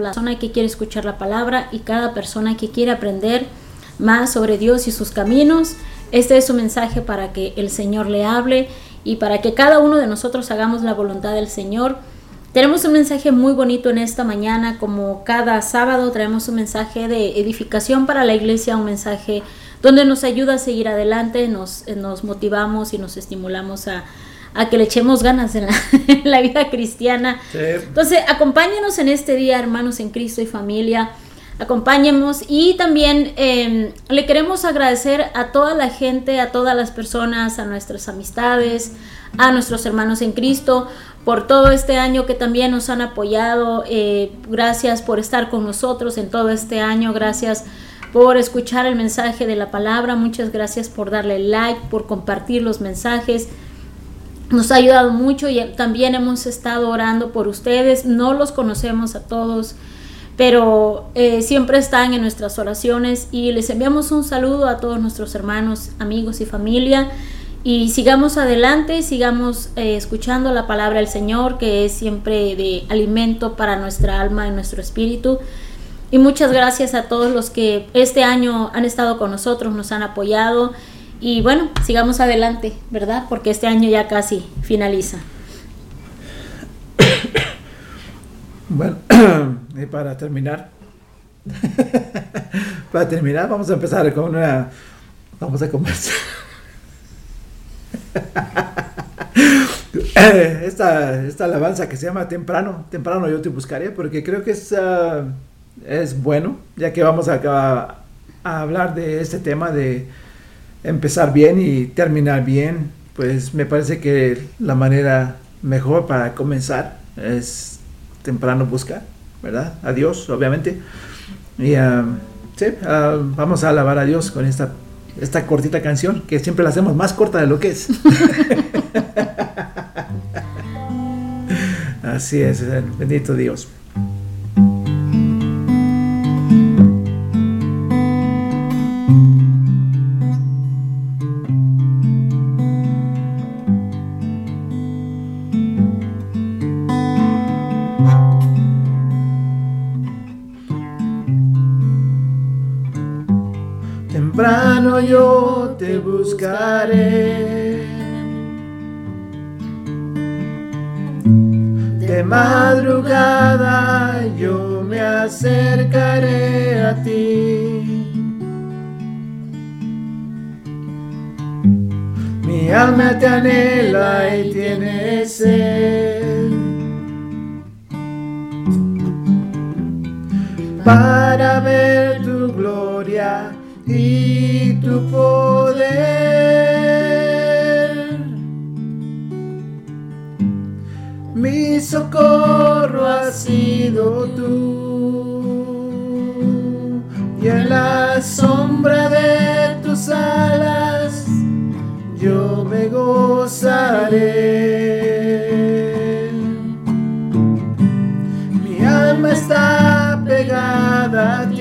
persona que quiere escuchar la palabra y cada persona que quiere aprender más sobre Dios y sus caminos. Este es su mensaje para que el Señor le hable y para que cada uno de nosotros hagamos la voluntad del Señor. Tenemos un mensaje muy bonito en esta mañana, como cada sábado traemos un mensaje de edificación para la iglesia, un mensaje donde nos ayuda a seguir adelante, nos motivamos y nos estimulamos a que le echemos ganas en la vida cristiana. Sí. Entonces, acompáñenos en este día, hermanos en Cristo y familia. Acompáñenos y también le queremos agradecer a toda la gente, a todas las personas, a nuestras amistades, a nuestros hermanos en Cristo, por todo este año que también nos han apoyado. Gracias por estar con nosotros en todo este año, gracias por escuchar el mensaje de la palabra, muchas gracias por darle like, por compartir los mensajes. Nos ha ayudado mucho y también hemos estado orando por ustedes. No los conocemos a todos, pero siempre están en nuestras oraciones y les enviamos un saludo a todos nuestros hermanos, amigos y familia. Y sigamos adelante, sigamos escuchando la palabra del Señor, que es siempre de alimento para nuestra alma y nuestro espíritu. Y muchas gracias a todos los que este año han estado con nosotros, nos han apoyado. Y bueno, sigamos adelante, ¿verdad? Porque este año ya casi finaliza. Bueno, y para terminar, vamos a empezar con vamos a conversar. Esta alabanza que se llama Temprano yo te buscaré, porque creo que es bueno, ya que vamos a hablar de este tema de empezar bien y terminar bien. Pues me parece que la manera mejor para comenzar es temprano buscar, ¿verdad? A Dios, obviamente. Y vamos a alabar a Dios con esta cortita canción, que siempre la hacemos más corta de lo que es. Así es, bendito Dios. Temprano yo te buscaré, de madrugada yo me acercaré a ti. Mi alma te anhela y tiene sed, para ver tu gloria y tu poder. Mi socorro has sido tú, y en la sombra de tus alas yo me gozaré. Mi alma está pegada a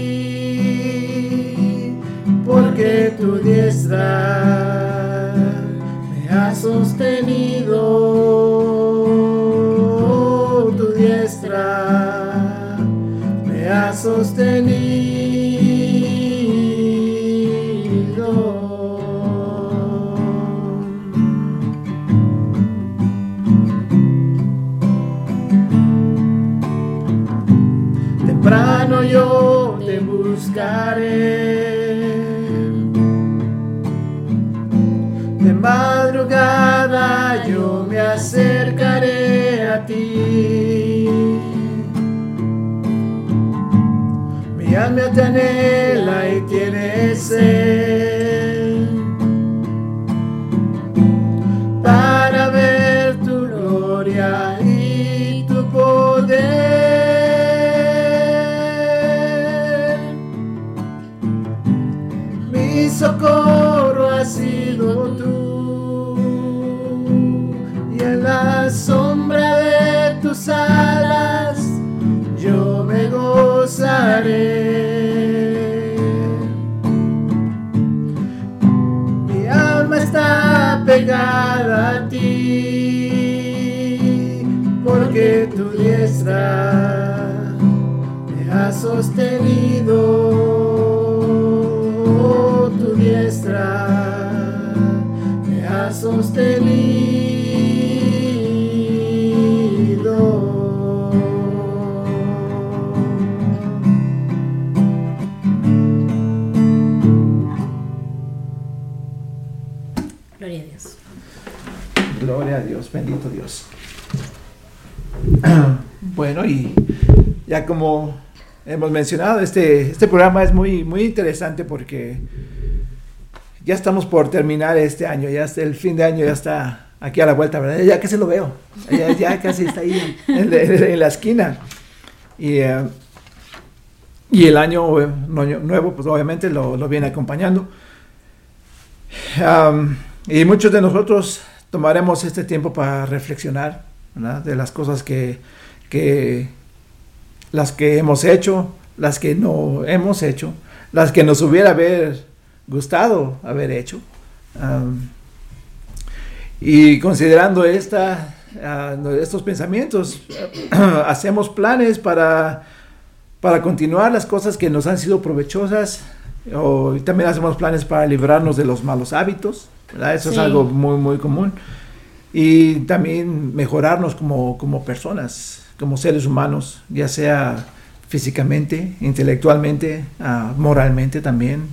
ti, porque tu diestra me ha sostenido, tu diestra me ha sostenido. Temprano yo te buscaré, de madrugada yo me acercaré a ti. Mi alma te anhela y tiene sed, para ver tu gloria y tu poder. Mi socorro has sido tú, y en la sombra de tus alas yo me gozaré. Mi alma está pegada a ti, porque tu diestra sostenido tu diestra, me ha sostenido. Gloria a Dios. Gloria a Dios, bendito Dios. Bueno, y ya como hemos mencionado, este programa es muy, muy interesante porque ya estamos por terminar este año, ya el fin de año ya está aquí a la vuelta, ¿verdad? Ya casi lo veo, ya casi está ahí en la esquina. Y el año nuevo, pues obviamente lo viene acompañando. Y muchos de nosotros tomaremos este tiempo para reflexionar, ¿verdad? De las cosas las que hemos hecho, las que no hemos hecho, las que nos hubiera gustado haber hecho. Y considerando estos pensamientos, hacemos planes para continuar las cosas que nos han sido provechosas, y también hacemos planes para librarnos de los malos hábitos, ¿verdad? Eso sí. Es algo muy, muy común. Y también mejorarnos como personas, como seres humanos, ya sea físicamente, intelectualmente, moralmente también.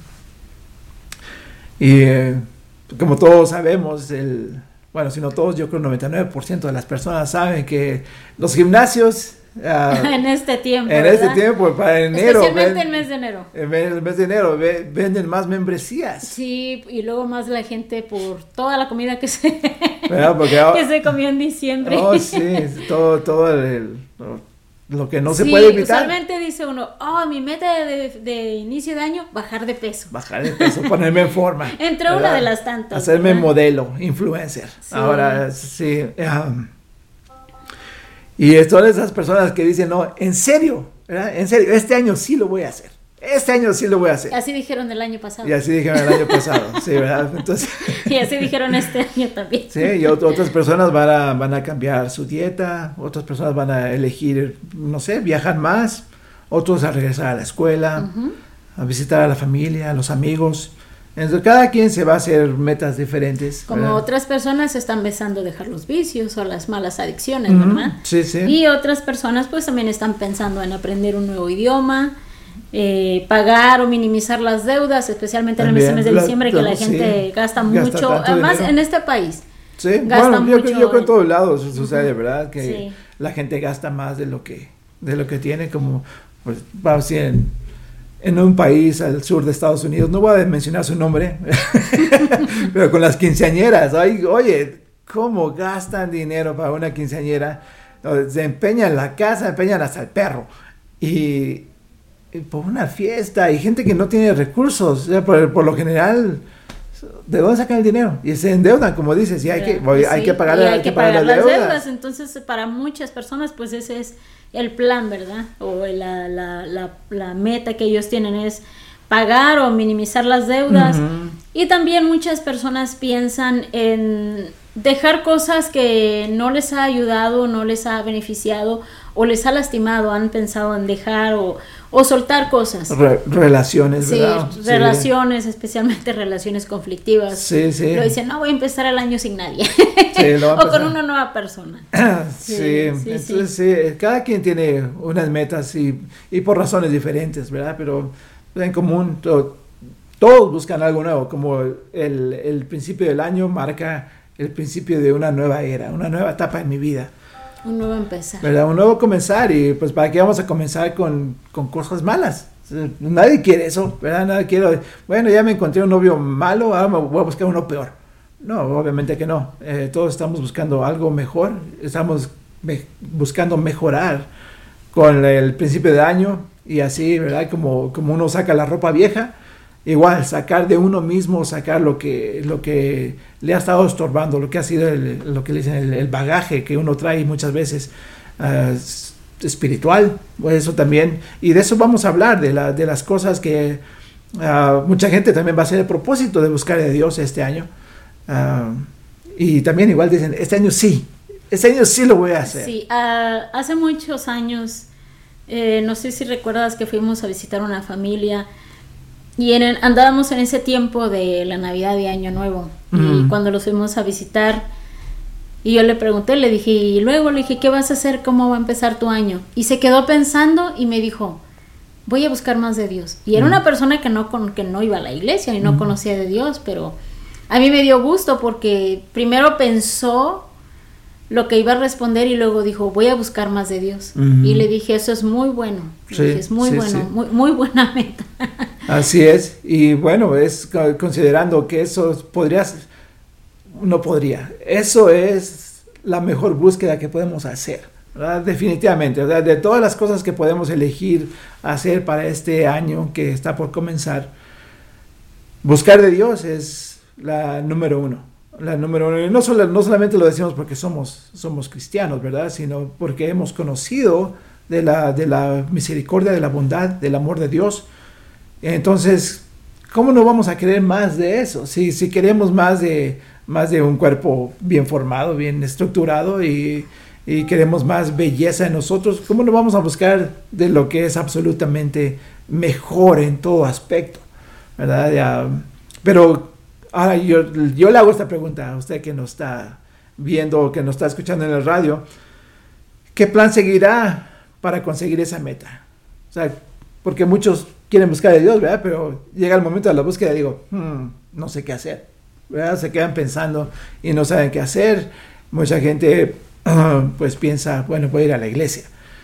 Y como todos sabemos, bueno, si no todos, yo creo 99% de las personas saben que los gimnasios en este tiempo, para enero, especialmente el mes de enero. El mes de enero venden más membresías. Sí, y luego más la gente por toda la comida que se que se comió en diciembre. Oh, sí, todo lo que no se puede evitar. Usualmente dice uno, mi meta de inicio de año, bajar de peso, ponerme en forma. Entre ¿verdad? Una de las tantas. Hacerme ¿verdad? Modelo, influencer. Sí. Ahora, sí. Y son esas personas que dicen, no, en serio, ¿verdad? En serio, este año sí lo voy a hacer. Así dijeron el año pasado. Y así dijeron el año pasado, sí, ¿verdad? Entonces, y así dijeron este año también. Sí, y otras personas van a cambiar su dieta, otras personas van a elegir, no sé, viajar más, otros a regresar a la escuela, a visitar a la familia, a los amigos. Entonces, cada quien se va a hacer metas diferentes. Como ¿verdad? Otras personas están pensando dejar los vicios o las malas adicciones, ¿verdad? Sí, sí. Y otras personas pues también están pensando en aprender un nuevo idioma, pagar o minimizar las deudas, especialmente también, en el mes de diciembre, que la gente gasta mucho, además en este país. Sí, bueno, yo creo que en todos lados sucede, ¿verdad? Que sí. La gente gasta más de lo que tiene, como, pues, vamos a decir, en un país al sur de Estados Unidos, no voy a mencionar su nombre, pero con las quinceañeras, oye, ¿cómo gastan dinero para una quinceañera? Se empeñan la casa, empeñan hasta el perro, y por una fiesta, hay gente que no tiene recursos, o sea, por lo general, ¿de dónde sacan el dinero? Y se endeudan, como dices, y hay que pagar las deudas. Entonces, para muchas personas, pues ese es el plan, ¿verdad? O la meta que ellos tienen es pagar o minimizar las deudas. Y también muchas personas piensan en dejar cosas que no les ha ayudado, no les ha beneficiado o les ha lastimado. Han pensado en dejar o soltar cosas. Relaciones, ¿verdad? Sí, relaciones, especialmente relaciones conflictivas. Sí, sí. Lo dicen, no, voy a empezar el año sin nadie. Sí, o con una nueva persona. Sí, entonces sí, cada quien tiene unas metas y por razones diferentes, ¿verdad? Pero en común todos buscan algo nuevo, como el principio del año marca el principio de una nueva era, una nueva etapa en mi vida. Un nuevo empezar. ¿Verdad? Un nuevo comenzar, y pues ¿para qué vamos a comenzar con cosas malas? Nadie quiere eso, ¿verdad? Nadie quiere, bueno, ya me encontré un novio malo, ahora me voy a buscar uno peor. No, obviamente que no. Todos estamos buscando algo mejor, estamos buscando mejorar con el principio de año, y así, ¿verdad? Como uno saca la ropa vieja, igual, sacar de uno mismo, sacar lo que le ha estado estorbando, lo que ha sido lo que le dicen el bagaje que uno trae muchas veces espiritual, pues eso también, y de eso vamos a hablar, de las cosas que mucha gente también va a hacer el propósito de buscar a Dios este año, y también igual dicen, este año sí lo voy a hacer. Sí, hace muchos años No sé si recuerdas que fuimos a visitar una familia y andábamos en ese tiempo de la Navidad y Año Nuevo. Y cuando los fuimos a visitar, y yo le pregunté, le dije, ¿qué vas a hacer? ¿Cómo va a empezar tu año? Y se quedó pensando y me dijo, voy a buscar más de Dios. Y era una persona que no iba a la iglesia y no conocía de Dios, pero a mí me dio gusto porque primero pensó lo que iba a responder y luego dijo, voy a buscar más de Dios. Y le dije, eso es muy bueno. Sí, dije, es muy bueno, sí. Muy buena meta. Así es. Y bueno, es considerando que eso eso es la mejor búsqueda que podemos hacer, ¿verdad? Definitivamente, ¿verdad? De todas las cosas que podemos elegir hacer para este año que está por comenzar, buscar de Dios es la número uno. Y no solamente lo decimos porque somos cristianos, ¿verdad? Sino porque hemos conocido de la misericordia, de la bondad, del amor de Dios. Entonces, ¿cómo no vamos a querer más de eso? Si queremos más de un cuerpo bien formado, bien estructurado y queremos más belleza en nosotros, ¿cómo no vamos a buscar de lo que es absolutamente mejor en todo aspecto? ¿Verdad? Pero ahora yo le hago esta pregunta a usted que nos está viendo, que nos está escuchando en el radio. ¿Qué plan seguirá para conseguir esa meta? O sea, porque muchos quieren buscar a Dios, ¿verdad? Pero llega el momento de la búsqueda y digo, no sé qué hacer, ¿verdad? Se quedan pensando y no saben qué hacer. Mucha gente pues piensa, bueno, voy a ir a la iglesia.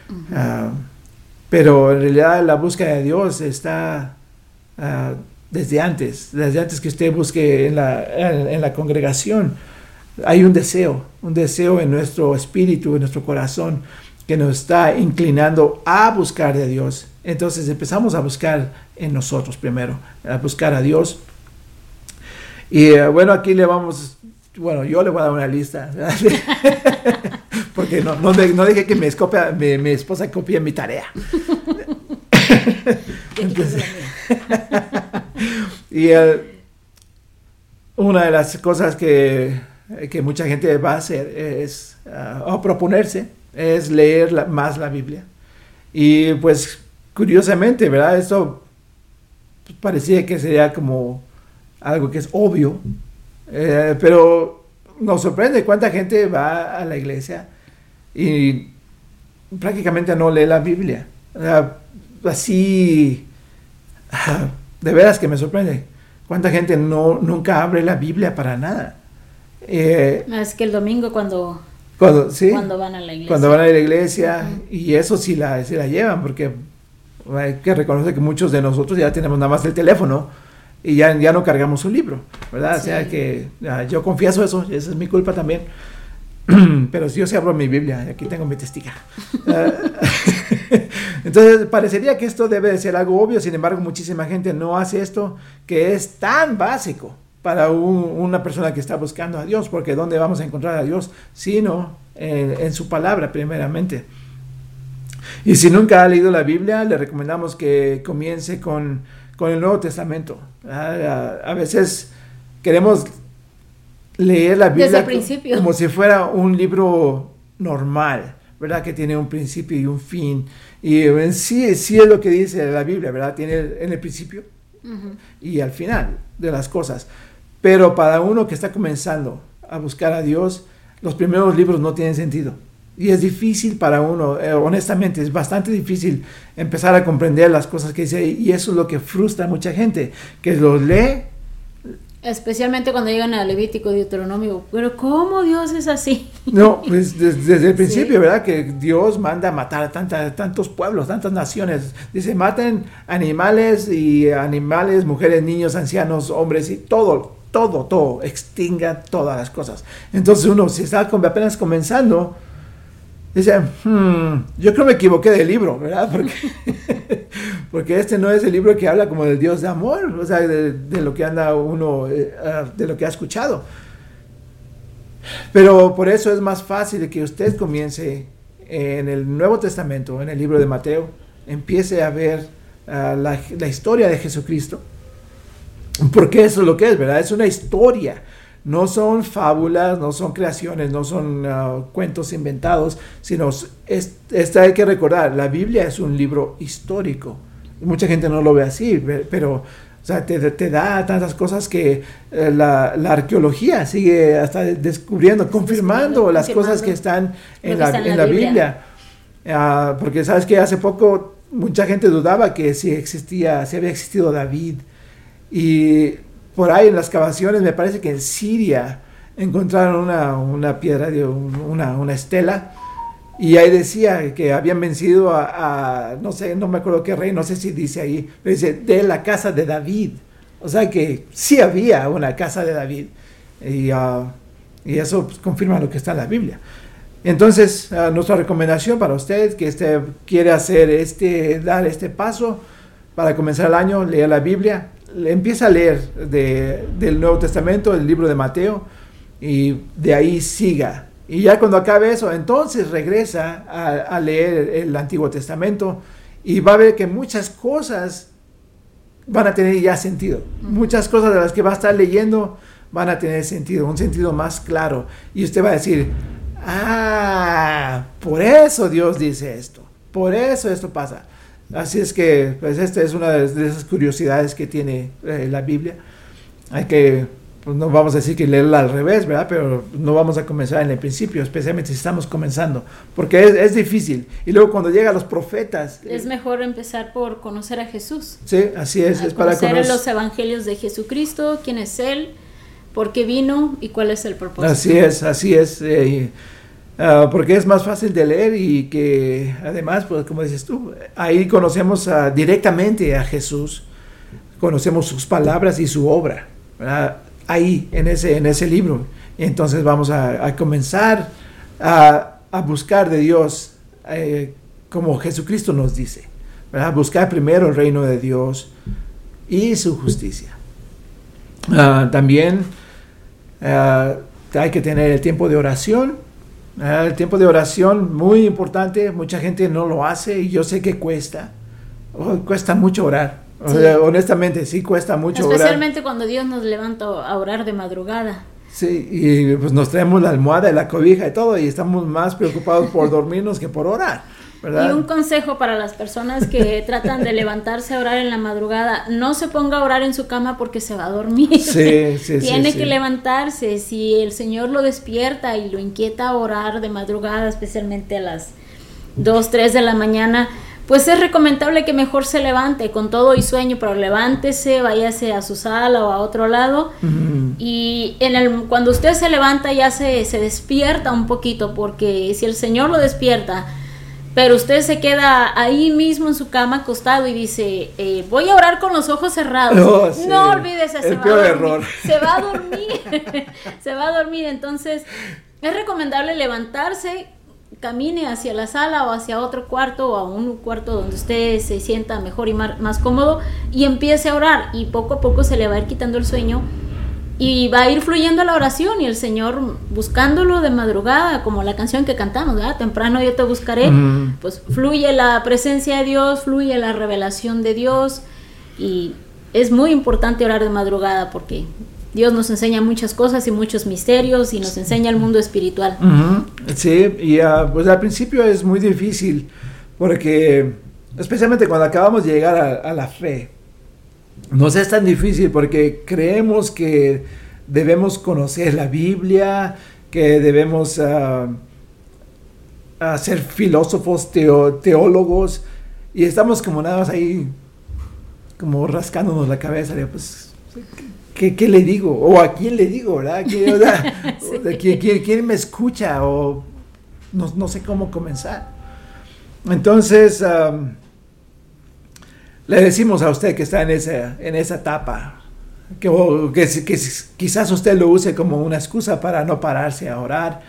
Pero en realidad la búsqueda de Dios está desde antes que usted busque en la congregación. Hay un deseo en nuestro espíritu, en nuestro corazón, que nos está inclinando a buscar de Dios. Entonces empezamos a buscar en nosotros primero, a buscar a Dios. Y bueno, aquí yo le voy a dar una lista, porque no dije que mi esposa copie mi tarea. Entonces, y una de las cosas que mucha gente va a hacer es, o proponerse, es leer más la Biblia. Y pues curiosamente, ¿verdad? Esto parecía que sería como algo que es obvio, pero nos sorprende cuánta gente va a la iglesia y prácticamente no lee la Biblia. Así, de veras que me sorprende cuánta gente nunca abre la Biblia para nada. Es que el domingo cuando van a la iglesia. Cuando van a la iglesia, y eso sí la llevan, porque hay que reconocer que muchos de nosotros ya tenemos nada más el teléfono y ya no cargamos un libro, ¿verdad? Sí. O sea que yo confieso eso, esa es mi culpa también. Pero yo sí abro mi Biblia, aquí tengo mi testiga. Entonces parecería que esto debe de ser algo obvio, sin embargo muchísima gente no hace esto, que es tan básico para una persona que está buscando a Dios, porque ¿dónde vamos a encontrar a Dios? Sino en su palabra primeramente. Y si nunca ha leído la Biblia, le recomendamos que comience con el Nuevo Testamento. A veces queremos leer la Biblia como si fuera un libro normal, ¿verdad? Que tiene un principio y un fin. Y en sí es lo que dice la Biblia, ¿verdad? Tiene en el principio y al final de las cosas. Pero para uno que está comenzando a buscar a Dios, los primeros libros no tienen sentido. Y es difícil para uno, honestamente, es bastante difícil empezar a comprender las cosas que dice. Y eso es lo que frustra a mucha gente, que los lee. Especialmente cuando llegan a Levítico y Deuteronomio. Pero ¿cómo Dios es así? No, pues desde el principio, sí. ¿Verdad? Que Dios manda a matar a tantos pueblos, tantas naciones. Dice, maten animales, mujeres, niños, ancianos, hombres y todo, extinga todas las cosas. Entonces uno, si está apenas comenzando, dice, yo creo que me equivoqué del libro, ¿verdad? Porque este no es el libro que habla como del Dios de amor, o sea, de lo que anda uno, de lo que ha escuchado. Pero por eso es más fácil que usted comience en el Nuevo Testamento, en el libro de Mateo, empiece a ver la historia de Jesucristo. Porque eso es lo que es, ¿verdad? Es una historia. no son fábulas, no son creaciones, no son cuentos inventados, sino hay que recordar, la Biblia es un libro histórico. Mucha gente no lo ve así, pero o sea, te da tantas cosas que la arqueología sigue hasta descubriendo, confirmando las cosas que están en la Biblia. Porque sabes que hace poco mucha gente dudaba que si había existido David. Y por ahí en las excavaciones, me parece que en Siria encontraron una piedra, una estela, y ahí decía que habían vencido no sé, no me acuerdo qué rey, no sé si dice ahí, pero dice, de la casa de David. O sea que sí había una casa de David, y eso pues, confirma lo que está en la Biblia. Entonces, nuestra recomendación para usted que quiere dar este paso para comenzar el año, leer la Biblia, empieza a leer del Nuevo Testamento, el libro de Mateo, y de ahí siga. Y ya cuando acabe eso, entonces regresa a leer el Antiguo Testamento y va a ver que muchas cosas van a tener ya sentido. Muchas cosas de las que va a estar leyendo van a tener sentido, un sentido más claro. Y usted va a decir, por eso Dios dice esto, por eso esto pasa. Así es que, pues esta es una de esas curiosidades que tiene la Biblia. Pues no vamos a decir que leerla al revés, ¿verdad? Pero no vamos a comenzar en el principio, especialmente si estamos comenzando, porque es difícil. Y luego cuando llegan los profetas... Es mejor empezar por conocer a Jesús. Sí, así es. Es para conocer los evangelios de Jesucristo, quién es Él, por qué vino y cuál es el propósito. Así es. Porque es más fácil de leer y que además, pues como dices tú, ahí conocemos directamente a Jesús, conocemos sus palabras y su obra, ¿verdad? Ahí, en ese libro. Y entonces vamos a comenzar a buscar de Dios como Jesucristo nos dice, ¿verdad? Buscar primero el reino de Dios y su justicia. También hay que tener el tiempo de oración. El tiempo de oración, muy importante. Mucha gente no lo hace y yo sé que cuesta. Cuesta mucho orar. Sí. O sea, honestamente, sí cuesta mucho especialmente orar. Cuando Dios nos levanta a orar de madrugada. Sí, y pues nos traemos la almohada y la cobija y todo, y estamos más preocupados por dormirnos que por orar, ¿verdad? Y un consejo para las personas que tratan de levantarse a orar en la madrugada: no se ponga a orar en su cama porque se va a dormir. Sí, Tiene que levantarse. Si el Señor lo despierta y lo inquieta a orar de madrugada, especialmente a las 2, 3 de la mañana, pues es recomendable que mejor se levante con todo y sueño, pero levántese, váyase a su sala o a otro lado. Uh-huh. Y cuando usted se levanta ya se despierta un poquito, porque si el Señor lo despierta, pero usted se queda ahí mismo en su cama acostado y dice, voy a orar con los ojos cerrados. Sí. No olvídese, se va a dormir. Se va a dormir. Entonces es recomendable levantarse, camine hacia la sala o hacia otro cuarto o a un cuarto donde usted se sienta mejor y más cómodo, y empiece a orar, y poco a poco se le va a ir quitando el sueño y va a ir fluyendo la oración, y el Señor buscándolo de madrugada, como la canción que cantamos, ¿verdad? Temprano yo te buscaré. Uh-huh. Pues fluye la presencia de Dios, fluye la revelación de Dios, y es muy importante orar de madrugada porque Dios nos enseña muchas cosas y muchos misterios, y nos enseña el mundo espiritual. Uh-huh. Sí, y pues al principio es muy difícil, porque especialmente cuando acabamos de llegar a la fe, nos es tan difícil porque creemos que debemos conocer la Biblia, que debemos ser filósofos, teólogos, y estamos como nada más ahí, como rascándonos la cabeza, de, pues... ¿Qué le digo? ¿O a quién le digo, verdad? Sí. ¿Quién me escucha? O no sé cómo comenzar. Entonces, le decimos a usted que está en esa etapa, que quizás usted lo use como una excusa para no pararse a orar,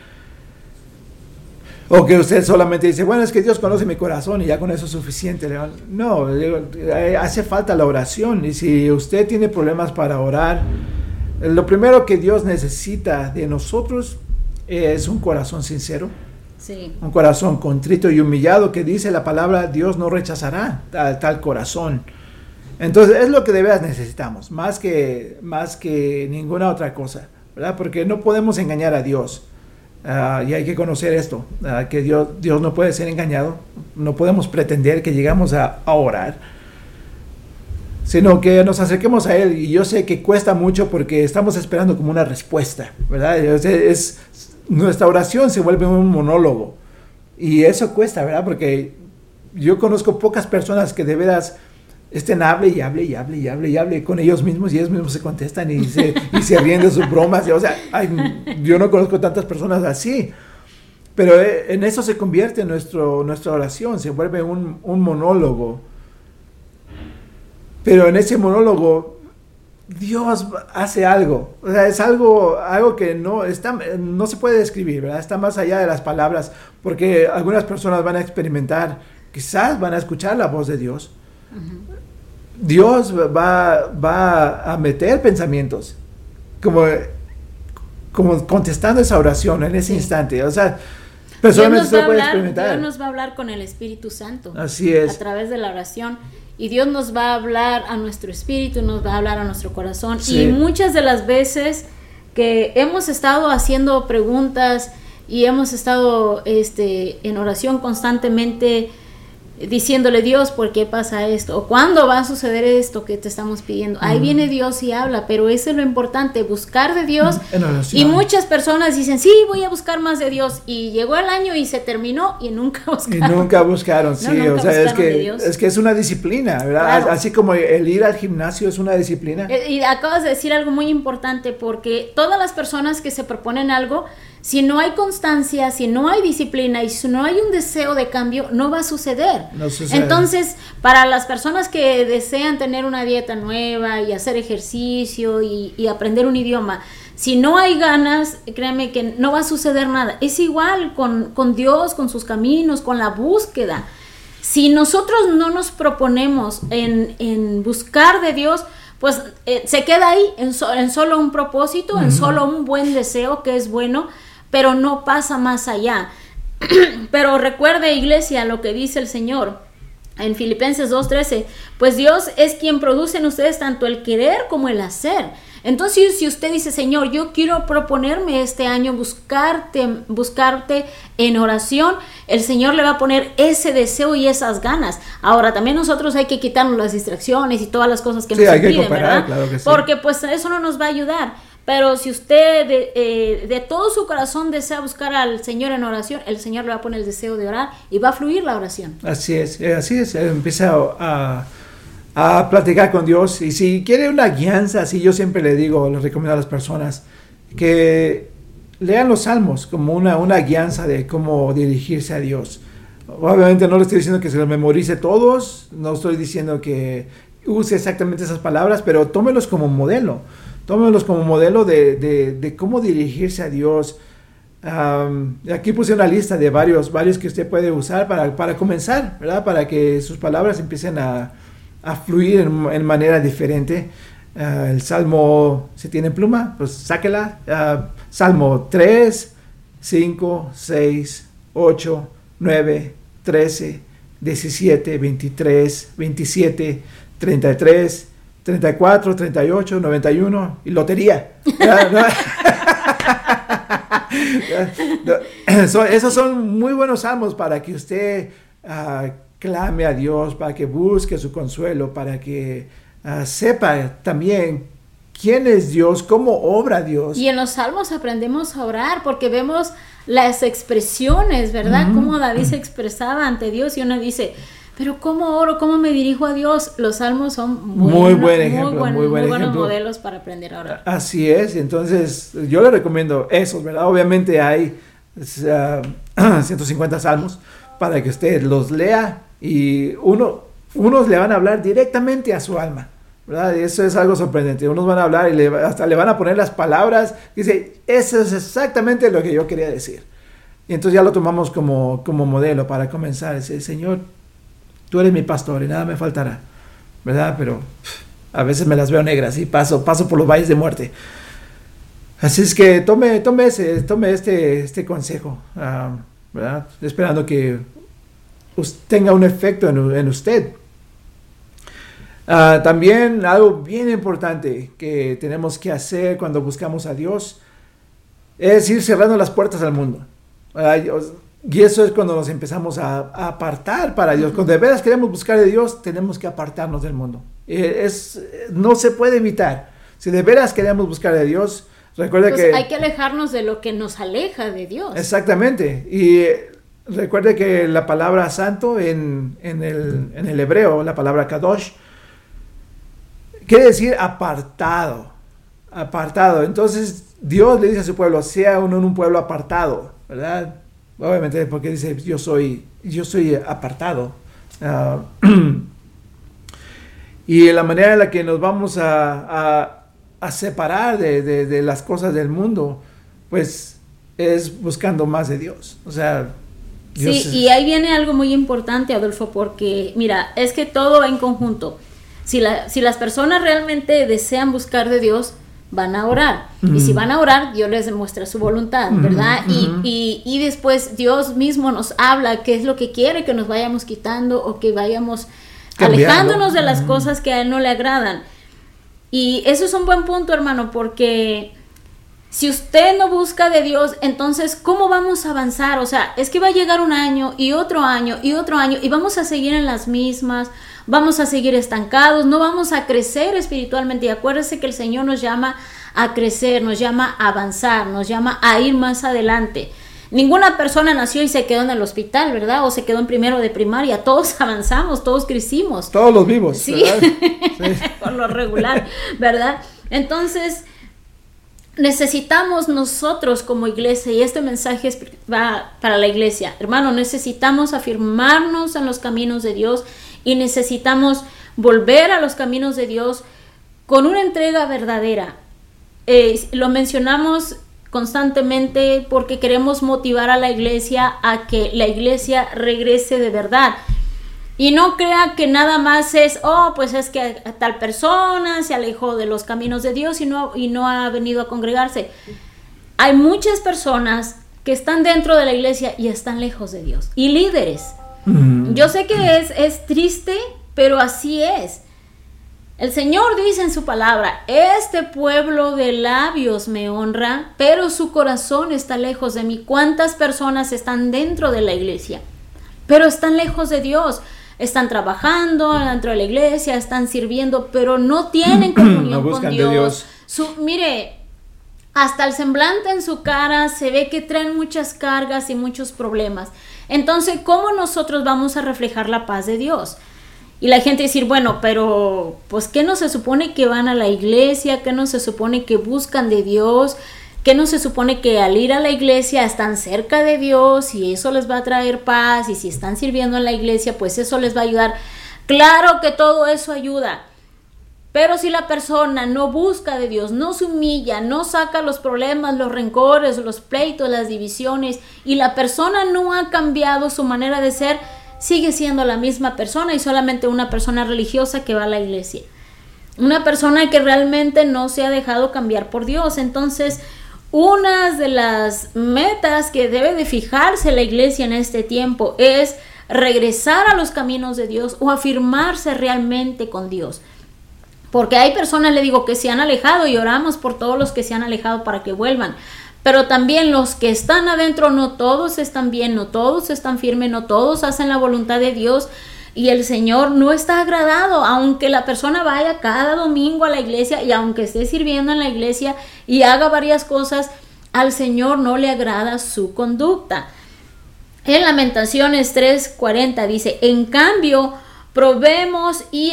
o que usted solamente dice, bueno, es que Dios conoce mi corazón y ya con eso es suficiente. No, hace falta la oración, y si usted tiene problemas para orar, lo primero que Dios necesita de nosotros es un corazón sincero. Sí. Un corazón contrito y humillado, que dice la palabra, Dios no rechazará tal corazón. Entonces es lo que de veras necesitamos, más que ninguna otra cosa. ¿verdad? Porque no podemos engañar a Dios. Y hay que conocer esto, que Dios no puede ser engañado. No podemos pretender que llegamos a orar, sino que nos acerquemos a Él. Y yo sé que cuesta mucho porque estamos esperando como una respuesta, ¿verdad? Nuestra oración se vuelve un monólogo. Y eso cuesta, ¿verdad? Porque yo conozco pocas personas que de veras hable y hable con ellos mismos, y ellos mismos se contestan y se ríen de sus bromas. O sea, yo no conozco tantas personas así. Pero en eso se convierte nuestra oración, se vuelve un monólogo. Pero en ese monólogo Dios hace algo. O sea, es algo que no se puede describir, ¿verdad? Está más allá de las palabras, porque algunas personas van a experimentar, quizás van a escuchar la voz de Dios. Uh-huh. Dios va a meter pensamientos, como contestando esa oración en ese instante. O sea, personalmente usted puede experimentar. Dios nos va a hablar con el Espíritu Santo. Así es. A través de la oración. Y Dios nos va a hablar a nuestro espíritu, nos va a hablar a nuestro corazón. Sí. Y muchas de las veces que hemos estado haciendo preguntas y hemos estado en oración constantemente, diciéndole: Dios, ¿por qué pasa esto? ¿O cuándo va a suceder esto que te estamos pidiendo? Ahí viene Dios y habla, pero eso es lo importante, buscar de Dios. Y muchas personas dicen: sí, voy a buscar más de Dios, y llegó el año y se terminó y nunca buscaron. Sí, nunca o sea, es que es una disciplina, ¿verdad? Claro. Así como el ir al gimnasio es una disciplina. Y acabas de decir algo muy importante, porque todas las personas que se proponen algo, si no hay constancia, si no hay disciplina y si no hay un deseo de cambio, no va a suceder. No sucede. Entonces, para las personas que desean tener una dieta nueva y hacer ejercicio y aprender un idioma, si no hay ganas, créeme que no va a suceder nada. Es igual con Dios, con sus caminos, con la búsqueda. Si nosotros no nos proponemos en buscar de Dios, pues se queda ahí en solo un propósito, en solo un buen deseo que es bueno, pero no pasa más allá. Pero recuerde, iglesia, lo que dice el Señor en Filipenses 2:13, pues Dios es quien produce en ustedes tanto el querer como el hacer. Entonces, si usted dice: Señor, yo quiero proponerme este año buscarte en oración, el Señor le va a poner ese deseo y esas ganas. Ahora, también nosotros hay que quitarnos las distracciones y todas las cosas que nos impiden, ¿verdad? Claro que sí. Porque pues eso no nos va a ayudar. Pero si usted de todo su corazón desea buscar al Señor en oración, el Señor le va a poner el deseo de orar y va a fluir la oración. Así es. Empieza a platicar con Dios. Y si quiere una guianza, así yo siempre les recomiendo a las personas que lean los salmos como una guianza de cómo dirigirse a Dios. Obviamente no le estoy diciendo que se los memorice todos, no estoy diciendo que use exactamente esas palabras, pero tómelos como modelo. Tómenlos como modelo de cómo dirigirse a Dios. Aquí puse una lista de varios que usted puede usar para comenzar, ¿verdad? Para que sus palabras empiecen a fluir en manera diferente. El Salmo, si tiene pluma, pues sáquela. Salmo 3, 5, 6, 8, 9, 13, 17, 23, 27, 33... 34, 38, 91 y lotería. Esos son muy buenos salmos para que usted clame a Dios, para que busque su consuelo, para que sepa también quién es Dios, cómo obra Dios. Y en los salmos aprendemos a orar porque vemos las expresiones, ¿verdad? Cómo David se expresaba ante Dios, y uno dice: pero ¿cómo oro? ¿Cómo me dirijo a Dios? Los salmos son muy buen ejemplo, muy buenos modelos para aprender a orar. Así es. Entonces yo le recomiendo esos, ¿verdad? Obviamente hay 150 salmos para que usted los lea, y unos le van a hablar directamente a su alma, ¿verdad? Y eso es algo sorprendente. Unos van a hablar y hasta le van a poner las palabras. Dice: eso es exactamente lo que yo quería decir. Y entonces ya lo tomamos como modelo para comenzar. Dice: Señor, tú eres mi pastor y nada me faltará, ¿verdad? Pero a veces me las veo negras y paso por los valles de muerte. Así es que tome este consejo, ¿verdad? Esperando que tenga un efecto en usted. También algo bien importante que tenemos que hacer cuando buscamos a Dios es ir cerrando las puertas al mundo. Y eso es cuando nos empezamos a apartar para Dios. Cuando de veras queremos buscar a Dios, tenemos que apartarnos del mundo. No se puede evitar. Si de veras queremos buscar a Dios, recuerde pues que... hay que alejarnos de lo que nos aleja de Dios. Exactamente. Y recuerde que la palabra santo en el hebreo, la palabra kadosh, quiere decir apartado. Apartado. Entonces Dios le dice a su pueblo, sea uno un pueblo apartado, ¿verdad? Obviamente porque dice, yo soy apartado. Y la manera en la que nos vamos a separar de las cosas del mundo, pues es buscando más de Dios. O sea, Dios sí, y ahí viene algo muy importante, Adolfo, porque mira, es que todo va en conjunto. Si las personas realmente desean buscar de Dios, van a orar. Y si van a orar, Dios les demuestra su voluntad, ¿verdad? Y después Dios mismo nos habla qué es lo que quiere que nos vayamos quitando o que vayamos alejándonos de las cosas que a Él no le agradan. Y eso es un buen punto, hermano, porque si usted no busca de Dios, entonces ¿cómo vamos a avanzar? O sea, es que va a llegar un año y otro año y otro año y vamos a seguir en las mismas, vamos a seguir estancados, no vamos a crecer espiritualmente. Y acuérdese que el Señor nos llama a crecer, nos llama a avanzar, nos llama a ir más adelante. Ninguna persona nació y se quedó en el hospital, ¿verdad? O se quedó en primero de primaria. Todos avanzamos, todos crecimos. Todos los vivos, sí, sí. Por lo regular, ¿verdad? Entonces, necesitamos nosotros como iglesia, y este mensaje va para la iglesia, hermano, necesitamos afirmarnos en los caminos de Dios y necesitamos volver a los caminos de Dios con una entrega verdadera. Lo mencionamos constantemente porque queremos motivar a la iglesia a que la iglesia regrese de verdad. Y no crea que nada más es, pues es que tal persona se alejó de los caminos de Dios y no ha venido a congregarse. Hay muchas personas que están dentro de la iglesia y están lejos de Dios. Y líderes. Yo sé que es triste, pero así es. El Señor dice en su palabra, este pueblo de labios me honra, pero su corazón está lejos de mí. ¿Cuántas personas están dentro de la iglesia, pero están lejos de Dios? Están trabajando dentro de la iglesia, están sirviendo, pero no tienen comunión no con Dios. Mire, hasta el semblante en su cara se ve que traen muchas cargas y muchos problemas. Entonces, ¿cómo nosotros vamos a reflejar la paz de Dios? Y la gente decir, bueno, pero pues ¿qué no se supone que van a la iglesia? ¿Qué no se supone que buscan de Dios? ¿Qué no se supone que al ir a la iglesia están cerca de Dios y eso les va a traer paz? Y si están sirviendo en la iglesia, pues eso les va a ayudar. Claro que todo eso ayuda. Pero si la persona no busca de Dios, no se humilla, no saca los problemas, los rencores, los pleitos, las divisiones, y la persona no ha cambiado su manera de ser, sigue siendo la misma persona y solamente una persona religiosa que va a la iglesia. Una persona que realmente no se ha dejado cambiar por Dios. Entonces, una de las metas que debe de fijarse la iglesia en este tiempo es regresar a los caminos de Dios o afirmarse realmente con Dios. Porque hay personas, le digo, que se han alejado y oramos por todos los que se han alejado para que vuelvan. Pero también los que están adentro, no todos están bien, no todos están firmes, no todos hacen la voluntad de Dios. Y el Señor no está agradado, aunque la persona vaya cada domingo a la iglesia y aunque esté sirviendo en la iglesia y haga varias cosas, al Señor no le agrada su conducta. En Lamentaciones 3:40 dice, en cambio, probemos y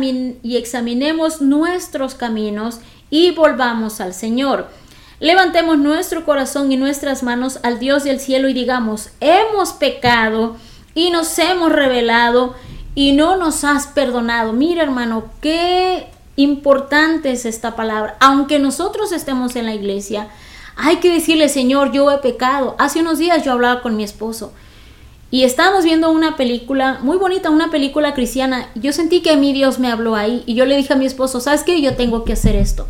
examinemos nuestros caminos y volvamos al Señor. Levantemos nuestro corazón y nuestras manos al Dios del cielo y digamos, hemos pecado y nos hemos rebelado y no nos has perdonado. Mira, hermano, qué importante es esta palabra. Aunque nosotros estemos en la iglesia, hay que decirle, Señor, yo he pecado. Hace unos días yo hablaba con mi esposo y estábamos viendo una película muy bonita, una película cristiana. Yo sentí que a mí Dios me habló ahí y yo le dije a mi esposo, ¿sabes qué? Yo tengo que hacer esto.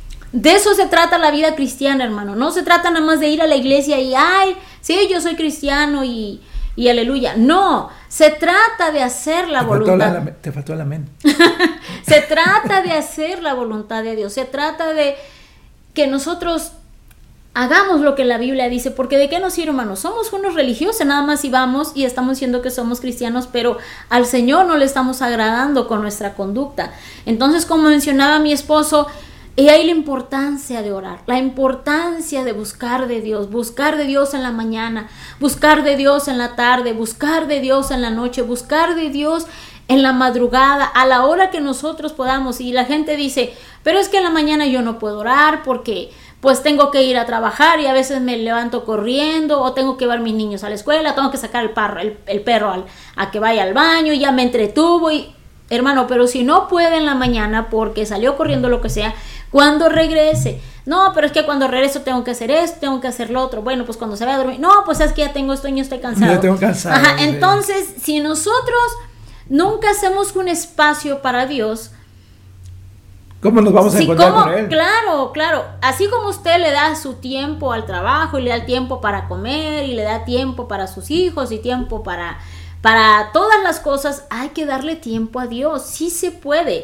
De eso se trata la vida cristiana, hermano. No se trata nada más de ir a la iglesia y, ay, sí, yo soy cristiano y y aleluya. No, se trata de hacer la voluntad. Te faltó el amén. Se trata de hacer la voluntad de Dios. Se trata de que nosotros hagamos lo que la Biblia dice, porque ¿de qué nos sirve, hermanos? Somos unos religiosos, nada más y vamos y estamos diciendo que somos cristianos, pero al Señor no le estamos agradando con nuestra conducta. Entonces, como mencionaba mi esposo, y hay la importancia de orar, la importancia de buscar de Dios en la mañana, buscar de Dios en la tarde, buscar de Dios en la noche, buscar de Dios en la madrugada, a la hora que nosotros podamos. Y la gente dice, pero es que en la mañana yo no puedo orar porque pues tengo que ir a trabajar y a veces me levanto corriendo, o tengo que llevar a mis niños a la escuela, tengo que sacar el perro a que vaya al baño, ya me entretuvo. Y hermano, pero si no puede en la mañana porque salió corriendo, lo que sea, cuando regrese, no, pero es que cuando regreso tengo que hacer esto, tengo que hacer lo otro. Bueno, pues cuando se vaya a dormir, no, pues es que ya tengo sueño, estoy cansado. Ya tengo cansado. Ajá, entonces, si nosotros nunca hacemos un espacio para Dios, ¿cómo nos vamos a encontrar con Él? Claro. Así como usted le da su tiempo al trabajo y le da el tiempo para comer y le da tiempo para sus hijos y tiempo para todas las cosas, hay que darle tiempo a Dios. Sí se puede.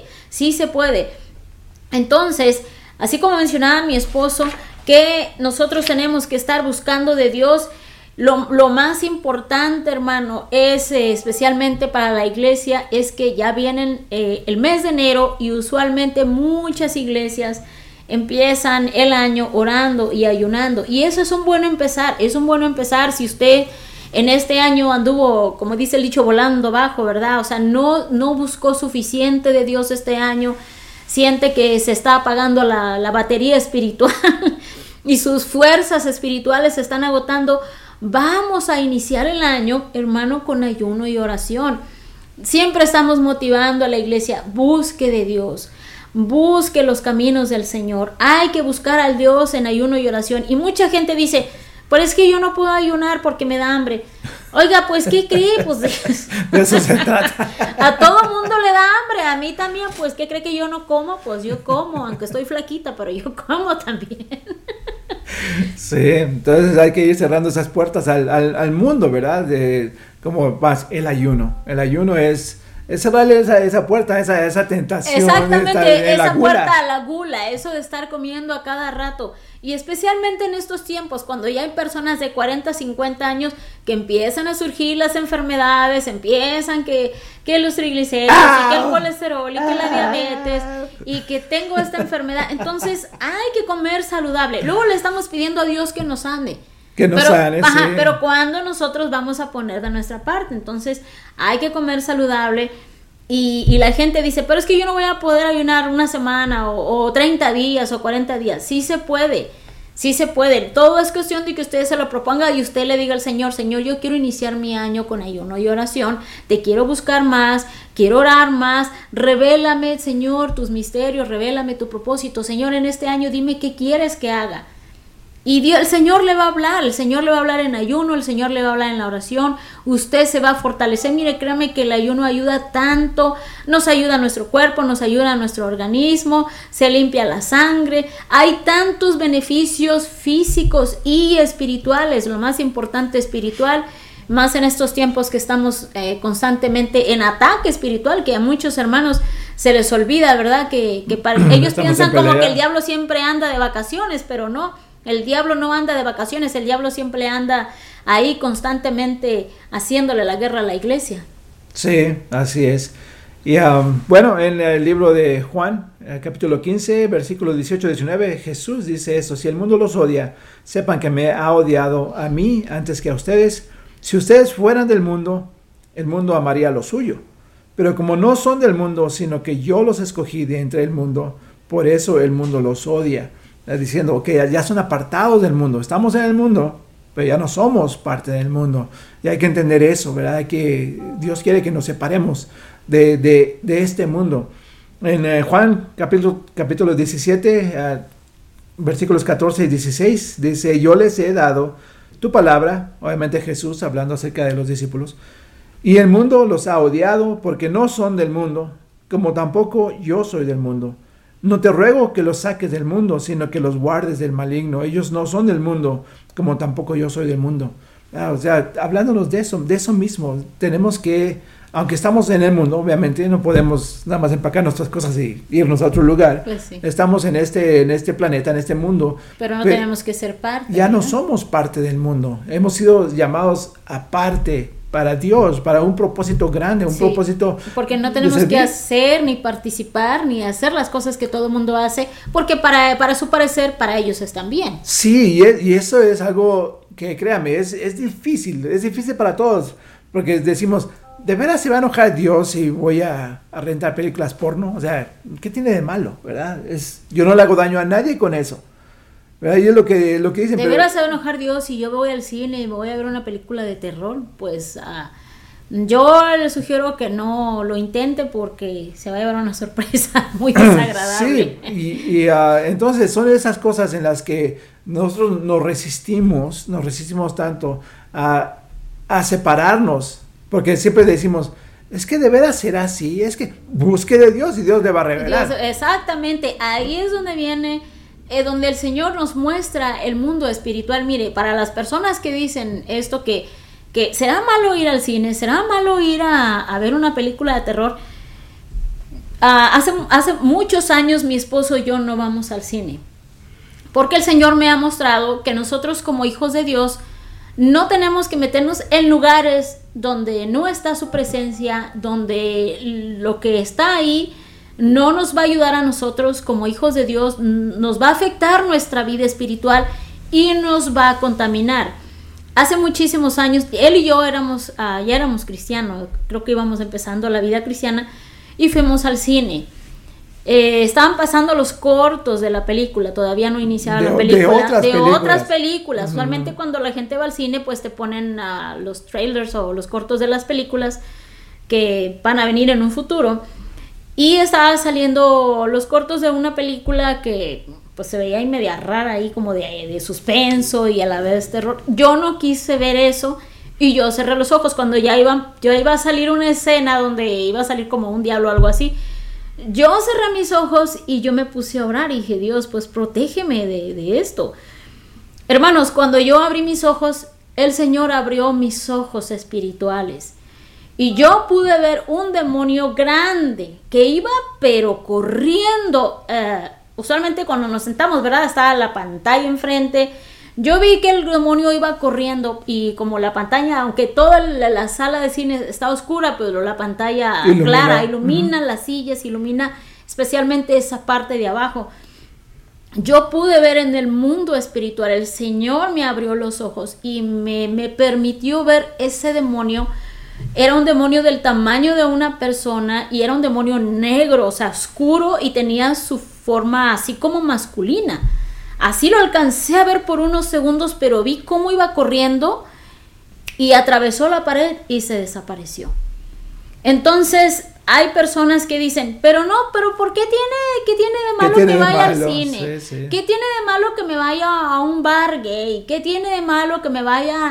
Entonces, así como mencionaba mi esposo, que nosotros tenemos que estar buscando de Dios. Lo más importante, hermano, es especialmente para la iglesia, es que ya vienen el mes de enero, y usualmente muchas iglesias empiezan el año orando y ayunando, y eso es un buen empezar. Si usted en este año anduvo, como dice el dicho, volando bajo, ¿verdad? O sea, no buscó suficiente de Dios este año, siente que se está apagando la batería espiritual y sus fuerzas espirituales se están agotando. Vamos a iniciar el año, hermano, con ayuno y oración. Siempre estamos motivando a la iglesia, busque de Dios, busque los caminos del Señor. Hay que buscar al Dios en ayuno y oración. Y mucha gente dice, pero es que yo no puedo ayunar porque me da hambre. Oiga, pues, ¿qué cree? Pues de eso se trata. A todo mundo le da hambre, a mí también. Pues, ¿qué cree que yo no como? Pues yo como, aunque estoy flaquita, pero yo como también. Sí, entonces hay que ir cerrando esas puertas al mundo, ¿verdad? ¿Cómo vas? El ayuno. El ayuno es cerrarle esa puerta, esa tentación. Exactamente, esa puerta a la gula, eso de estar comiendo a cada rato. Y especialmente en estos tiempos, cuando ya hay personas de 40, 50 años que empiezan a surgir las enfermedades, empiezan que los triglicéridos, y que el colesterol, y que la diabetes, y que tengo esta enfermedad. Entonces hay que comer saludable. Luego le estamos pidiendo a Dios que nos sane. Pero ¿cuándo nosotros vamos a poner de nuestra parte? Entonces hay que comer saludable. Y la gente dice, pero es que yo no voy a poder ayunar una semana o 30 días o 40 días. Sí se puede. Todo es cuestión de que usted se lo proponga y usted le diga al Señor, Señor, yo quiero iniciar mi año con ayuno y oración. Te quiero buscar más, quiero orar más. Revélame, Señor, tus misterios, revélame tu propósito. Señor, en este año dime qué quieres que haga. Y Dios, el Señor le va a hablar en ayuno, el Señor le va a hablar en la oración, usted se va a fortalecer. Mire, créame que el ayuno ayuda tanto, nos ayuda a nuestro cuerpo, nos ayuda a nuestro organismo, se limpia la sangre, hay tantos beneficios físicos y espirituales, lo más importante espiritual, más en estos tiempos que estamos constantemente en ataque espiritual, que a muchos hermanos se les olvida, ¿verdad? Que para ellos piensan como que el diablo siempre anda de vacaciones, pero no. El diablo no anda de vacaciones, el diablo siempre anda ahí constantemente haciéndole la guerra a la iglesia. Sí, así es. Y bueno, en el libro de Juan, capítulo 15, versículos 18-19, Jesús dice esto: si el mundo los odia, sepan que me ha odiado a mí antes que a ustedes. Si ustedes fueran del mundo, el mundo amaría lo suyo. Pero como no son del mundo, sino que yo los escogí de entre el mundo, por eso el mundo los odia. Diciendo que ya son apartados del mundo, estamos en el mundo, pero ya no somos parte del mundo. Y hay que entender eso, ¿verdad? Que Dios quiere que nos separemos de este mundo. En Juan capítulo 17, versículos 14 y 16, dice: yo les he dado tu palabra, obviamente Jesús hablando acerca de los discípulos, y el mundo los ha odiado porque no son del mundo, como tampoco yo soy del mundo. No te ruego que los saques del mundo, sino que los guardes del maligno. Ellos no son del mundo, como tampoco yo soy del mundo. O sea, hablándonos de eso mismo, tenemos que, aunque estamos en el mundo, obviamente no podemos nada más empacar nuestras cosas y irnos a otro lugar. Pues sí. Estamos en este planeta, en este mundo. Pero no tenemos que ser parte. Ya ¿verdad? no somos parte del mundo. Hemos sido llamados aparte para Dios, para un propósito grande, un propósito. Porque no tenemos que hacer, ni participar, ni hacer las cosas que todo el mundo hace, porque para su parecer, para ellos están bien. Sí, y eso es algo que, créame, es difícil para todos, porque decimos, ¿de veras se va a enojar Dios si voy a rentar películas porno? O sea, ¿qué tiene de malo, verdad? Yo no le hago daño a nadie con eso, ¿verdad? Y es lo que dicen. ¿De veras se va a enojar Dios si yo voy al cine y me voy a ver una película de terror? Pues yo le sugiero que no lo intente porque se va a llevar una sorpresa muy desagradable. Sí, y entonces son esas cosas en las que nosotros nos resistimos tanto a separarnos, porque siempre decimos, es que de veras será así, es que busque de Dios y Dios le va a revelar. Dios, exactamente, ahí es donde viene, donde el Señor nos muestra el mundo espiritual. Mire, para las personas que dicen esto, que será malo ir al cine, será malo ir a ver una película de terror. Hace muchos años mi esposo y yo no vamos al cine, porque el Señor me ha mostrado que nosotros como hijos de Dios no tenemos que meternos en lugares donde no está su presencia, donde lo que está ahí no nos va a ayudar a nosotros como hijos de Dios, nos va a afectar nuestra vida espiritual y nos va a contaminar. Hace muchísimos años, él y yo ya éramos cristianos, creo que íbamos empezando la vida cristiana y fuimos al cine. Estaban pasando los cortos de la película, todavía no iniciaba la película, de otras películas. Usualmente cuando la gente va al cine, pues te ponen los trailers o los cortos de las películas que van a venir en un futuro. Y estaban saliendo los cortos de una película que pues se veía ahí media rara, ahí como de suspenso y a la vez terror. Yo no quise ver eso y yo cerré los ojos cuando ya iba a salir una escena donde iba a salir como un diablo o algo así. Yo cerré mis ojos y yo me puse a orar y dije, Dios, pues protégeme de esto. Hermanos, cuando yo abrí mis ojos, el Señor abrió mis ojos espirituales. Y yo pude ver un demonio grande que iba pero corriendo. Usualmente cuando nos sentamos, ¿verdad? Estaba la pantalla enfrente. Yo vi que el demonio iba corriendo y como la pantalla, aunque toda la sala de cine está oscura, pero la pantalla clara ilumina las sillas, ilumina especialmente esa parte de abajo. Yo pude ver en el mundo espiritual, el Señor me abrió los ojos y me permitió ver ese demonio. Era un demonio del tamaño de una persona y era un demonio negro, o sea, oscuro, y tenía su forma así como masculina. Así lo alcancé a ver por unos segundos, pero vi cómo iba corriendo y atravesó la pared y se desapareció. Entonces, hay personas que dicen, pero ¿por qué tiene de malo que vaya al cine? Sí. ¿Qué tiene de malo que me vaya a un bar gay? ¿Qué tiene de malo que me vaya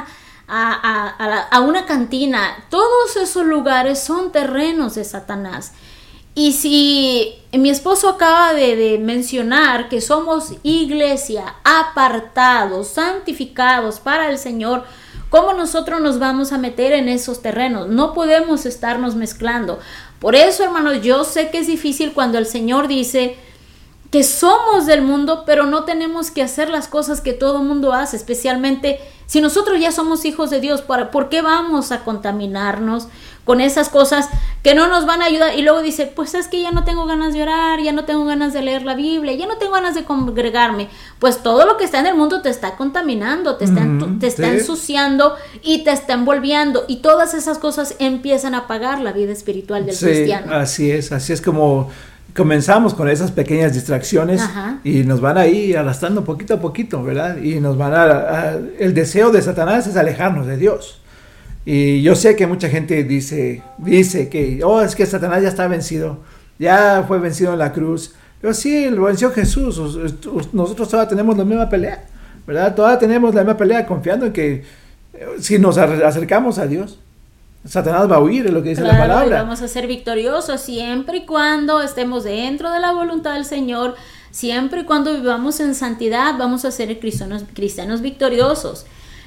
a una cantina? Todos esos lugares son terrenos de Satanás. Y si mi esposo acaba de mencionar que somos iglesia, apartados, santificados para el Señor, ¿cómo nosotros nos vamos a meter en esos terrenos? No podemos estarnos mezclando. Por eso, hermanos, yo sé que es difícil cuando el Señor dice que somos del mundo, pero no tenemos que hacer las cosas que todo el mundo hace, especialmente si nosotros ya somos hijos de Dios. ¿Por qué vamos a contaminarnos con esas cosas que no nos van a ayudar? Y luego dice, pues es que ya no tengo ganas de orar, ya no tengo ganas de leer la Biblia, ya no tengo ganas de congregarme. Pues todo lo que está en el mundo te está contaminando, te está ensuciando y te está envolviendo, y todas esas cosas empiezan a apagar la vida espiritual del cristiano. Así es como comenzamos con esas pequeñas distracciones. Ajá. Y nos van a ir arrastrando poquito a poquito, ¿verdad? Y nos van el deseo de Satanás es alejarnos de Dios. Y yo sé que mucha gente dice que, es que Satanás ya está vencido, ya fue vencido en la cruz. Pero sí, lo venció Jesús. Nosotros todavía tenemos la misma pelea, ¿verdad? Todavía tenemos la misma pelea, confiando en que si nos acercamos a Dios, Satanás va a huir, es lo que dice la palabra. Y vamos a ser victoriosos siempre y cuando estemos dentro de la voluntad del Señor, siempre y cuando vivamos en santidad, vamos a ser cristianos victoriosos.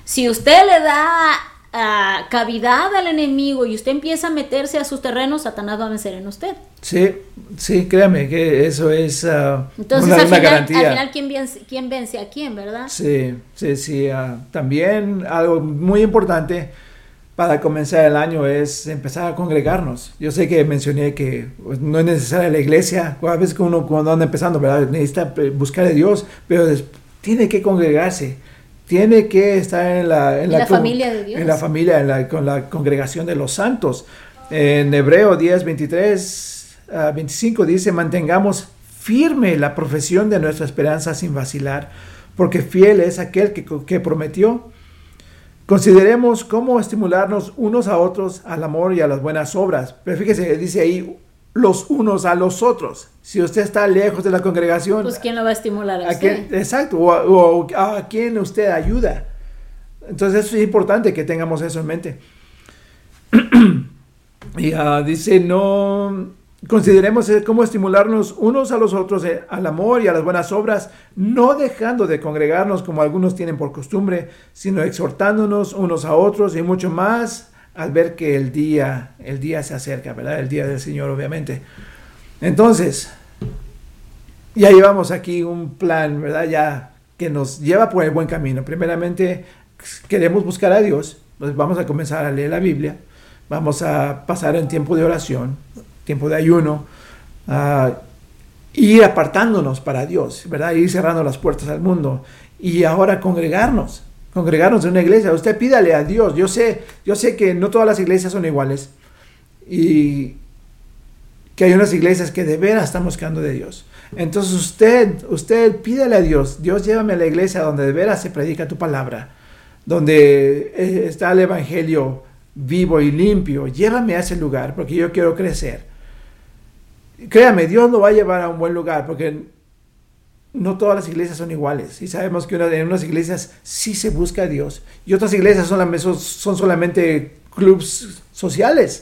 Si usted le da cavidad al enemigo y usted empieza a meterse a sus terrenos, Satanás va a vencer en usted. Sí, créame que eso es entonces, una garantía. Al final, ¿quién vence a quién, verdad? Sí. También algo muy importante para comenzar el año es empezar a congregarnos. Yo sé que mencioné que pues, no es necesaria la iglesia. A veces uno cuando anda empezando, ¿verdad? Necesita buscar a Dios, pero tiene que congregarse. Tiene que estar en la familia de Dios. En la familia, con la congregación de los santos. En Hebreo 10, 23, 25 dice, mantengamos firme la profesión de nuestra esperanza sin vacilar, porque fiel es aquel que prometió. Consideremos cómo estimularnos unos a otros al amor y a las buenas obras. Pero fíjese, dice ahí, los unos a los otros. Si usted está lejos de la congregación, pues ¿quién lo va a estimular a usted? Exacto, o a quién usted ayuda. Entonces es importante que tengamos eso en mente. Y dice, no consideremos cómo estimularnos unos a los otros al amor y a las buenas obras, no dejando de congregarnos como algunos tienen por costumbre, sino exhortándonos unos a otros y mucho más al ver que el día se acerca, ¿verdad? El día del Señor, obviamente. Entonces, ya llevamos aquí un plan, ¿verdad? Ya que nos lleva por el buen camino. Primeramente, queremos buscar a Dios, pues vamos a comenzar a leer la Biblia, vamos a pasar en tiempo de oración, tiempo de ayuno, ir apartándonos para Dios, ¿verdad? Ir cerrando las puertas al mundo y ahora congregarnos en una iglesia. Usted pídale a Dios. Yo sé que no todas las iglesias son iguales y que hay unas iglesias que de veras están buscando de Dios. Entonces usted pídale a Dios, Dios, llévame a la iglesia donde de veras se predica tu palabra, donde está el evangelio vivo y limpio. Llévame a ese lugar porque yo quiero crecer. Créame, Dios lo va a llevar a un buen lugar porque no todas las iglesias son iguales y sabemos que en unas iglesias sí se busca a Dios y otras iglesias son solamente clubes sociales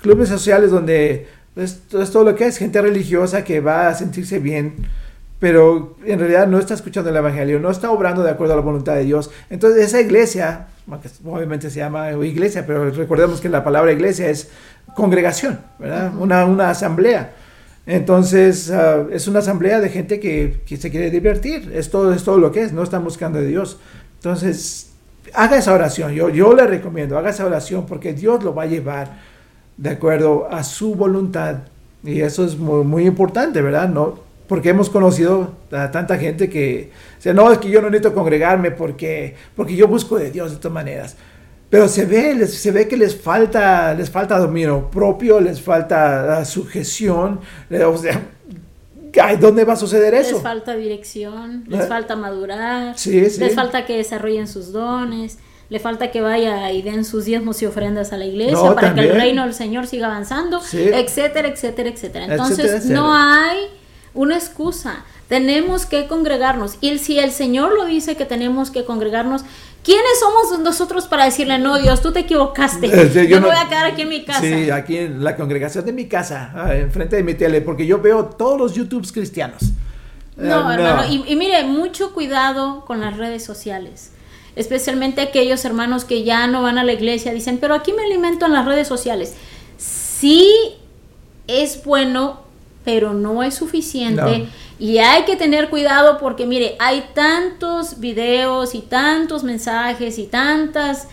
donde es todo lo que es gente religiosa que va a sentirse bien, pero en realidad no está escuchando el evangelio, no está obrando de acuerdo a la voluntad de Dios. Entonces esa iglesia, obviamente se llama iglesia, pero recordemos que la palabra iglesia es congregación, ¿verdad? Una asamblea. Entonces es una asamblea de gente que se quiere divertir, es todo lo que es, no están buscando de Dios. Entonces haga esa oración, yo le recomiendo, haga esa oración porque Dios lo va a llevar de acuerdo a su voluntad y eso es muy, muy importante, ¿verdad? No, porque hemos conocido a tanta gente que dice, no, es que yo no necesito congregarme porque yo busco de Dios de todas maneras. Pero se ve que les falta dominio propio, les falta sujeción. O sea, ¿dónde va a suceder eso? Les falta dirección, les falta madurar, sí. Les falta que desarrollen sus dones, le falta que vaya y den sus diezmos y ofrendas a la iglesia para que el reino del Señor siga avanzando, etcétera. Entonces no hay una excusa. Tenemos que congregarnos. Y si el Señor lo dice que tenemos que congregarnos, ¿quiénes somos nosotros para decirle, no, Dios, tú te equivocaste? Yo me voy a quedar aquí en mi casa. Sí, aquí en la congregación de mi casa, enfrente de mi tele, porque yo veo todos los YouTubes cristianos. No, hermano, y mire, mucho cuidado con las redes sociales. Especialmente aquellos hermanos que ya no van a la iglesia, dicen, pero aquí me alimento en las redes sociales. Sí es bueno, pero no es suficiente. No. Y hay que tener cuidado porque, mire, hay tantos videos y tantos mensajes y tantas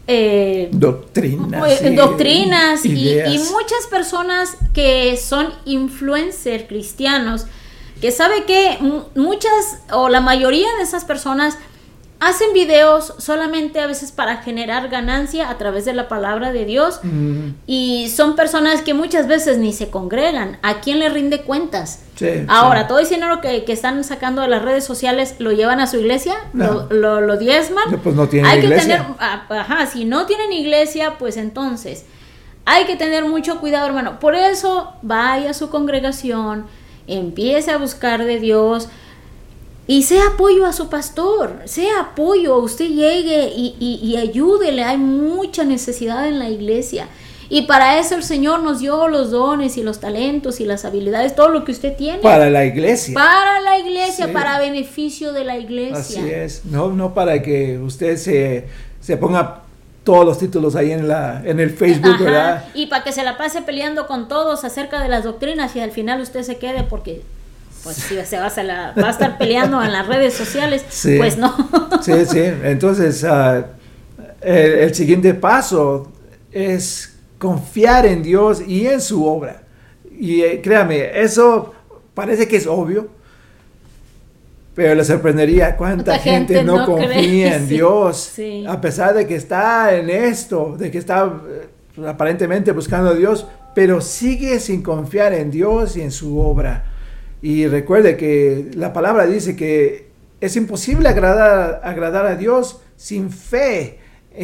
doctrinas y muchas personas que son influencers cristianos, que sabe que muchas o la mayoría de esas personas hacen videos solamente a veces para generar ganancia a través de la palabra de Dios y son personas que muchas veces ni se congregan. ¿A quién le rinde cuentas? Ahora, todo ese dinero que están sacando de las redes sociales lo llevan a su iglesia, no. lo diezman. Pues no tienen iglesia. Si no tienen iglesia, pues entonces hay que tener mucho cuidado, hermano. Por eso vaya a su congregación, empiece a buscar de Dios. Y sea apoyo a su pastor, sea apoyo, usted llegue y ayúdele, hay mucha necesidad en la iglesia. Y para eso el Señor nos dio los dones y los talentos y las habilidades, todo lo que usted tiene. Para la iglesia. Para la iglesia, Sí. para beneficio de la iglesia. Así es. No para que usted se ponga todos los títulos ahí en el Facebook, Ajá, ¿verdad? y para que se la pase peleando con todos acerca de las doctrinas y al final usted se quede porque pues si se va a estar peleando en las redes sociales, Sí. pues no. Sí. Entonces, el siguiente paso es confiar en Dios y en su obra. Y créame, eso parece que es obvio, pero le sorprendería cuánta gente no confía cree, en sí, Dios, sí. a pesar de que está en esto, de que está aparentemente buscando a Dios, pero sigue sin confiar en Dios y en su obra. Y recuerde que la palabra dice que es imposible agradar a Dios sin fe.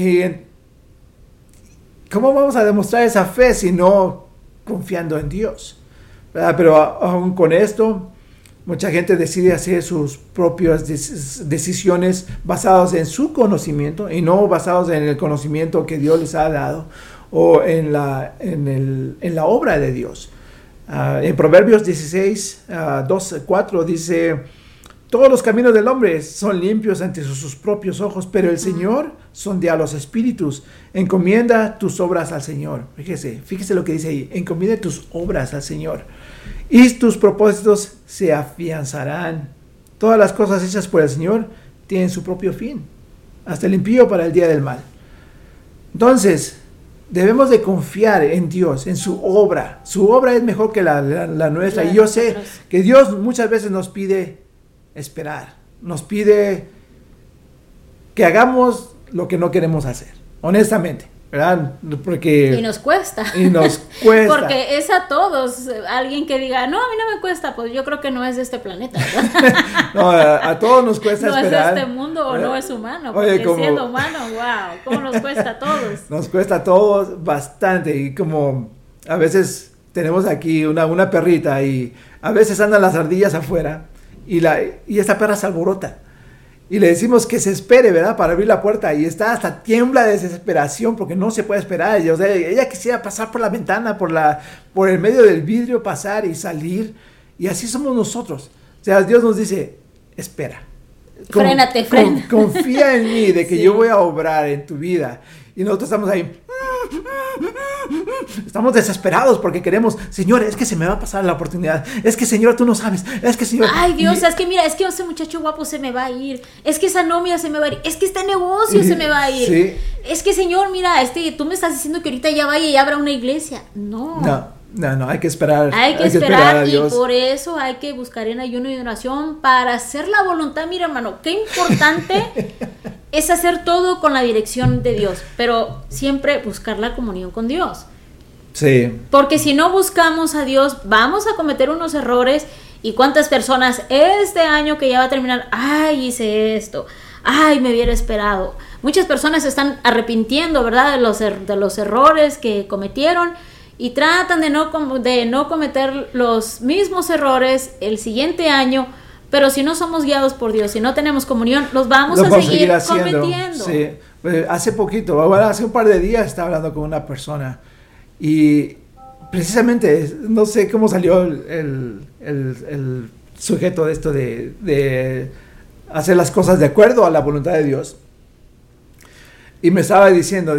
¿Cómo vamos a demostrar esa fe si no confiando en Dios? ¿Verdad? Pero aún con esto, mucha gente decide hacer sus propias decisiones basadas en su conocimiento y no basadas en el conocimiento que Dios les ha dado o en la obra de Dios. En Proverbios 16, 4 dice: todos los caminos del hombre son limpios ante sus propios ojos, pero el Señor sondea los espíritus. Encomienda tus obras al Señor. Fíjese lo que dice ahí: encomienda tus obras al Señor, y tus propósitos se afianzarán. Todas las cosas hechas por el Señor tienen su propio fin, hasta el impío para el día del mal. Entonces, debemos de confiar en Dios, en su obra. Su obra es mejor que la nuestra. Y yo sé que Dios muchas veces nos pide esperar. Nos pide que hagamos lo que no queremos hacer, honestamente, ¿verdad? Y nos cuesta. Porque es a todos. Alguien que diga, no, a mí no me cuesta, pues yo creo que no es de este planeta, ¿verdad? No, a todos nos cuesta no esperar. No es de este mundo o no es humano. Porque siendo humano, wow, ¿cómo nos cuesta a todos? Nos cuesta a todos bastante. Y como a veces tenemos aquí una perrita y a veces andan las ardillas afuera y esta perra se alborota. Y le decimos que se espere, ¿verdad? Para abrir la puerta. Y hasta tiembla de desesperación porque no se puede esperar. O sea, ella quisiera pasar por la ventana, por el medio del vidrio, pasar y salir. Y así somos nosotros. O sea, Dios nos dice, espera. Frénate. Confía en mí, de que yo voy a obrar en tu vida. Y nosotros estamos ahí. Estamos desesperados porque queremos, Señor, es que se me va a pasar la oportunidad. Es que, Señor, tú no sabes. Es que, Señor. Ay, Dios, es que mira, es que ese muchacho guapo se me va a ir. Es que esa novia se me va a ir. Es que este negocio se me va a ir. Sí. Es que, Señor, mira, tú me estás diciendo que ahorita ya vaya y abra una iglesia. No, hay que esperar. Hay que esperar a Dios. Y por eso hay que buscar en ayuno y oración para hacer la voluntad. Mira, hermano, qué importante es hacer todo con la dirección de Dios, pero siempre buscar la comunión con Dios. Sí. Porque si no buscamos a Dios, vamos a cometer unos errores. ¿Y cuántas personas este año que ya va a terminar? Ay, hice esto. Ay, me hubiera esperado. Muchas personas se están arrepintiendo, ¿verdad? De los errores que cometieron y tratan de no cometer los mismos errores el siguiente año. Pero si no somos guiados por Dios, si no tenemos comunión, los vamos a seguir cometiendo. Sí. Hace un par de días estaba hablando con una persona y precisamente, no sé cómo salió el sujeto de esto de hacer las cosas de acuerdo a la voluntad de Dios. Y me estaba diciendo,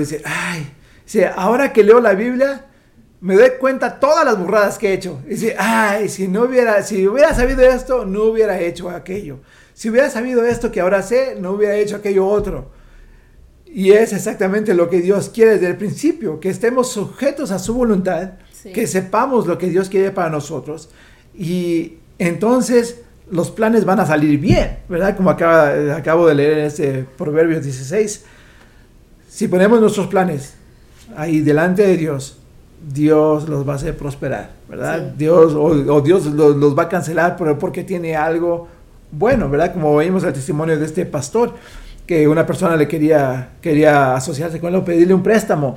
ahora que leo la Biblia, me doy cuenta todas las burradas que he hecho. Y dice, si hubiera sabido esto, no hubiera hecho aquello. Si hubiera sabido esto que ahora sé, no hubiera hecho aquello otro. Y es exactamente lo que Dios quiere desde el principio, que estemos sujetos a su voluntad, sí, que sepamos lo que Dios quiere para nosotros. Y entonces los planes van a salir bien, ¿verdad? Como acabo de leer en este Proverbios 16. Si ponemos nuestros planes ahí delante de Dios, Dios los va a hacer prosperar, ¿verdad? Sí. Dios los va a cancelar porque tiene algo bueno, ¿verdad? Como oímos el testimonio de este pastor, que una persona le quería asociarse con él o pedirle un préstamo.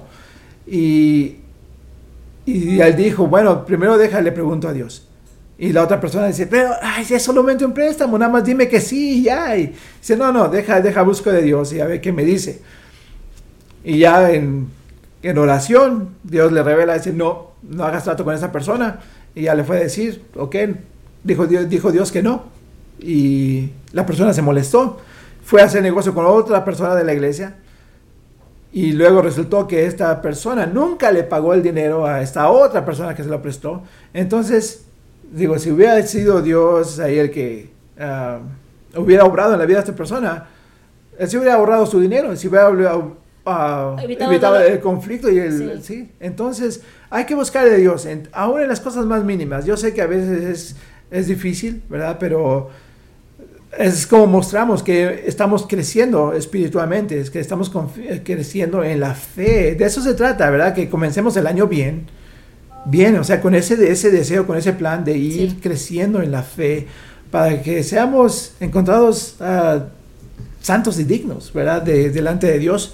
Y él dijo, bueno, primero le pregunto a Dios. Y la otra persona dice, pero si es solamente un préstamo, nada más dime que sí y ya. Y dice, no, deja busco de Dios y a ver qué me dice. Y ya en oración, Dios le revela, dice, no hagas trato con esa persona. Y ya le fue a decir, ok, dijo Dios que no. Y la persona se molestó. Fue a hacer negocio con otra persona de la iglesia. Y luego resultó que esta persona nunca le pagó el dinero a esta otra persona que se lo prestó. Entonces, digo, si hubiera sido Dios ahí el que hubiera obrado en la vida de esta persona, él se hubiera ahorrado su dinero, se hubiera evitado el conflicto y sí. Entonces, hay que buscar de Dios, aún en las cosas más mínimas. Yo sé que a veces es difícil, ¿verdad? Pero es como mostramos que estamos creciendo espiritualmente, es que estamos creciendo en la fe. De eso se trata, ¿verdad? Que comencemos el año bien, o sea, con ese deseo, con ese plan de ir creciendo en la fe, para que seamos encontrados santos y dignos, ¿verdad? Delante de Dios.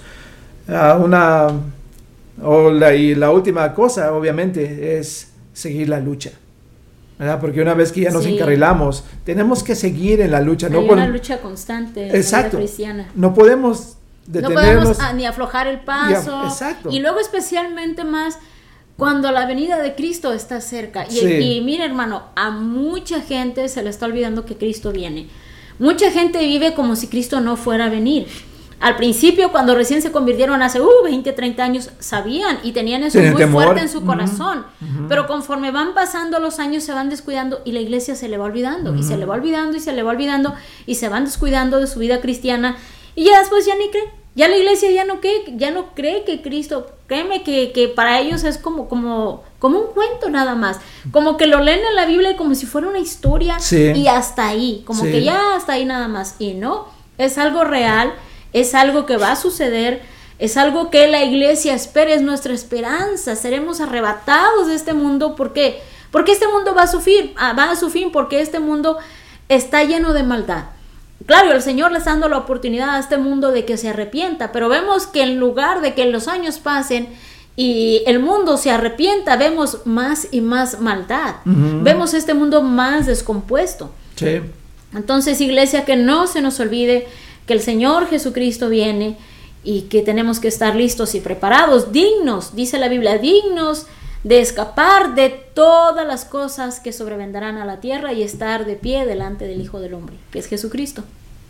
Y la última cosa, obviamente, es seguir la lucha, ¿verdad? Porque una vez que ya nos encarrilamos, tenemos que seguir en la lucha. Hay una lucha constante. Exacto. En la vida cristiana. No podemos detenernos. No podemos ni aflojar el paso. Exacto. Y luego especialmente más cuando la venida de Cristo está cerca. Y mira, hermano, a mucha gente se le está olvidando que Cristo viene. Mucha gente vive como si Cristo no fuera a venir. Al principio, cuando recién se convirtieron hace 20, 30 años, sabían y tenían eso muy temor. Fuerte en su corazón. Pero conforme van pasando los años, se van descuidando y la iglesia se le va olvidando. Y se le va olvidando y se le va olvidando y se van descuidando de su vida cristiana. Y ya después ya ni creen. Ya la iglesia ya no cree que Cristo, créeme que para ellos es como un cuento nada más. Como que lo leen en la Biblia como si fuera una historia y hasta ahí. Como que ya hasta ahí nada más. Y no, es algo real. Es algo que va a suceder, es algo que la iglesia espera, es nuestra esperanza. Seremos arrebatados de este mundo. ¿Por qué? Porque este mundo va a su fin, porque este mundo está lleno de maldad. Claro, el Señor le está dando la oportunidad a este mundo de que se arrepienta, pero vemos que en lugar de que los años pasen y el mundo se arrepienta, vemos más y más maldad. Vemos este mundo más descompuesto. Sí. Entonces, iglesia, que no se nos olvide que el Señor Jesucristo viene y que tenemos que estar listos y preparados, dignos, dice la Biblia, dignos de escapar de todas las cosas que sobrevendrán a la tierra y estar de pie delante del Hijo del Hombre, que es Jesucristo.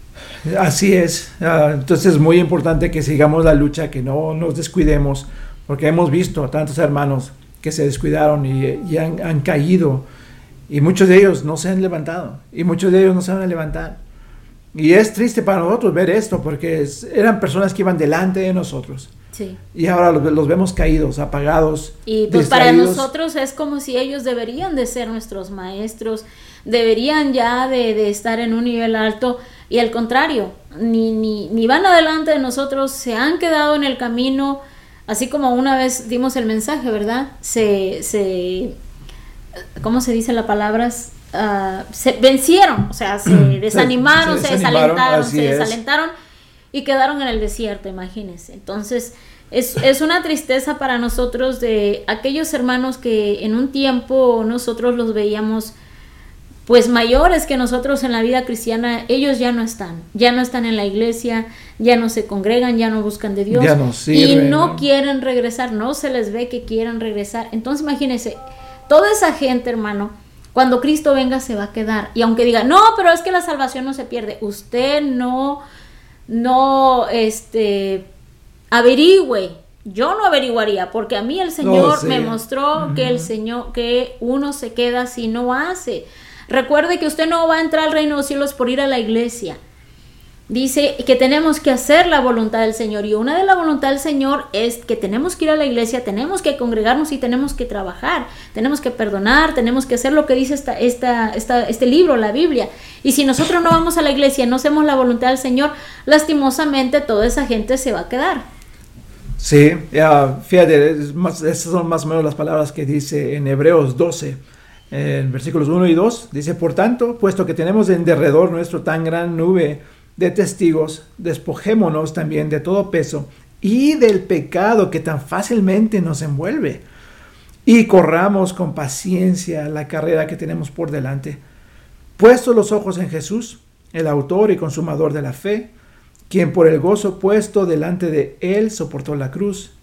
Así es. Entonces es muy importante que sigamos la lucha, que no nos descuidemos, porque hemos visto a tantos hermanos que se descuidaron y han caído, y muchos de ellos no se han levantado, y muchos de ellos no se van a levantar. Y es triste para nosotros ver esto, porque eran personas que iban delante de nosotros. Sí. Y ahora los vemos caídos, apagados, y pues para nosotros es como si ellos deberían de ser nuestros maestros, deberían ya de estar en un nivel alto, y al contrario, ni van adelante de nosotros, se han quedado en el camino, así como una vez dimos el mensaje, ¿verdad? ¿Cómo se dice la palabra? Se vencieron, o sea, se desanimaron, se desalentaron y quedaron en el desierto, imagínense. Entonces es una tristeza para nosotros de aquellos hermanos que en un tiempo nosotros los veíamos pues mayores que nosotros en la vida cristiana. Ellos ya no están en la iglesia, ya no se congregan, ya no buscan de Dios, ya no sirven, y no quieren regresar, no se les ve que quieran regresar. Entonces imagínense, toda esa gente, hermano, cuando Cristo venga se va a quedar. Y aunque diga, no, pero es que la salvación no se pierde. Usted no averigüe. Yo no averiguaría, porque a mí el Señor me mostró que uno se queda si no hace. Recuerde que usted no va a entrar al reino de los cielos por ir a la iglesia. Dice que tenemos que hacer la voluntad del Señor, y una de la voluntad del Señor es que tenemos que ir a la iglesia, tenemos que congregarnos y tenemos que trabajar, tenemos que perdonar, tenemos que hacer lo que dice este libro, la Biblia. Y si nosotros no vamos a la iglesia, no hacemos la voluntad del Señor, lastimosamente toda esa gente se va a quedar. Sí, fíjate, esas son más o menos las palabras que dice en Hebreos 12, en versículos 1 y 2, dice: por tanto, puesto que tenemos en derredor nuestro tan gran nube de testigos, despojémonos también de todo peso y del pecado que tan fácilmente nos envuelve, y corramos con paciencia la carrera que tenemos por delante, puestos los ojos en Jesús, el autor y consumador de la fe, quien por el gozo puesto delante de él soportó la cruz,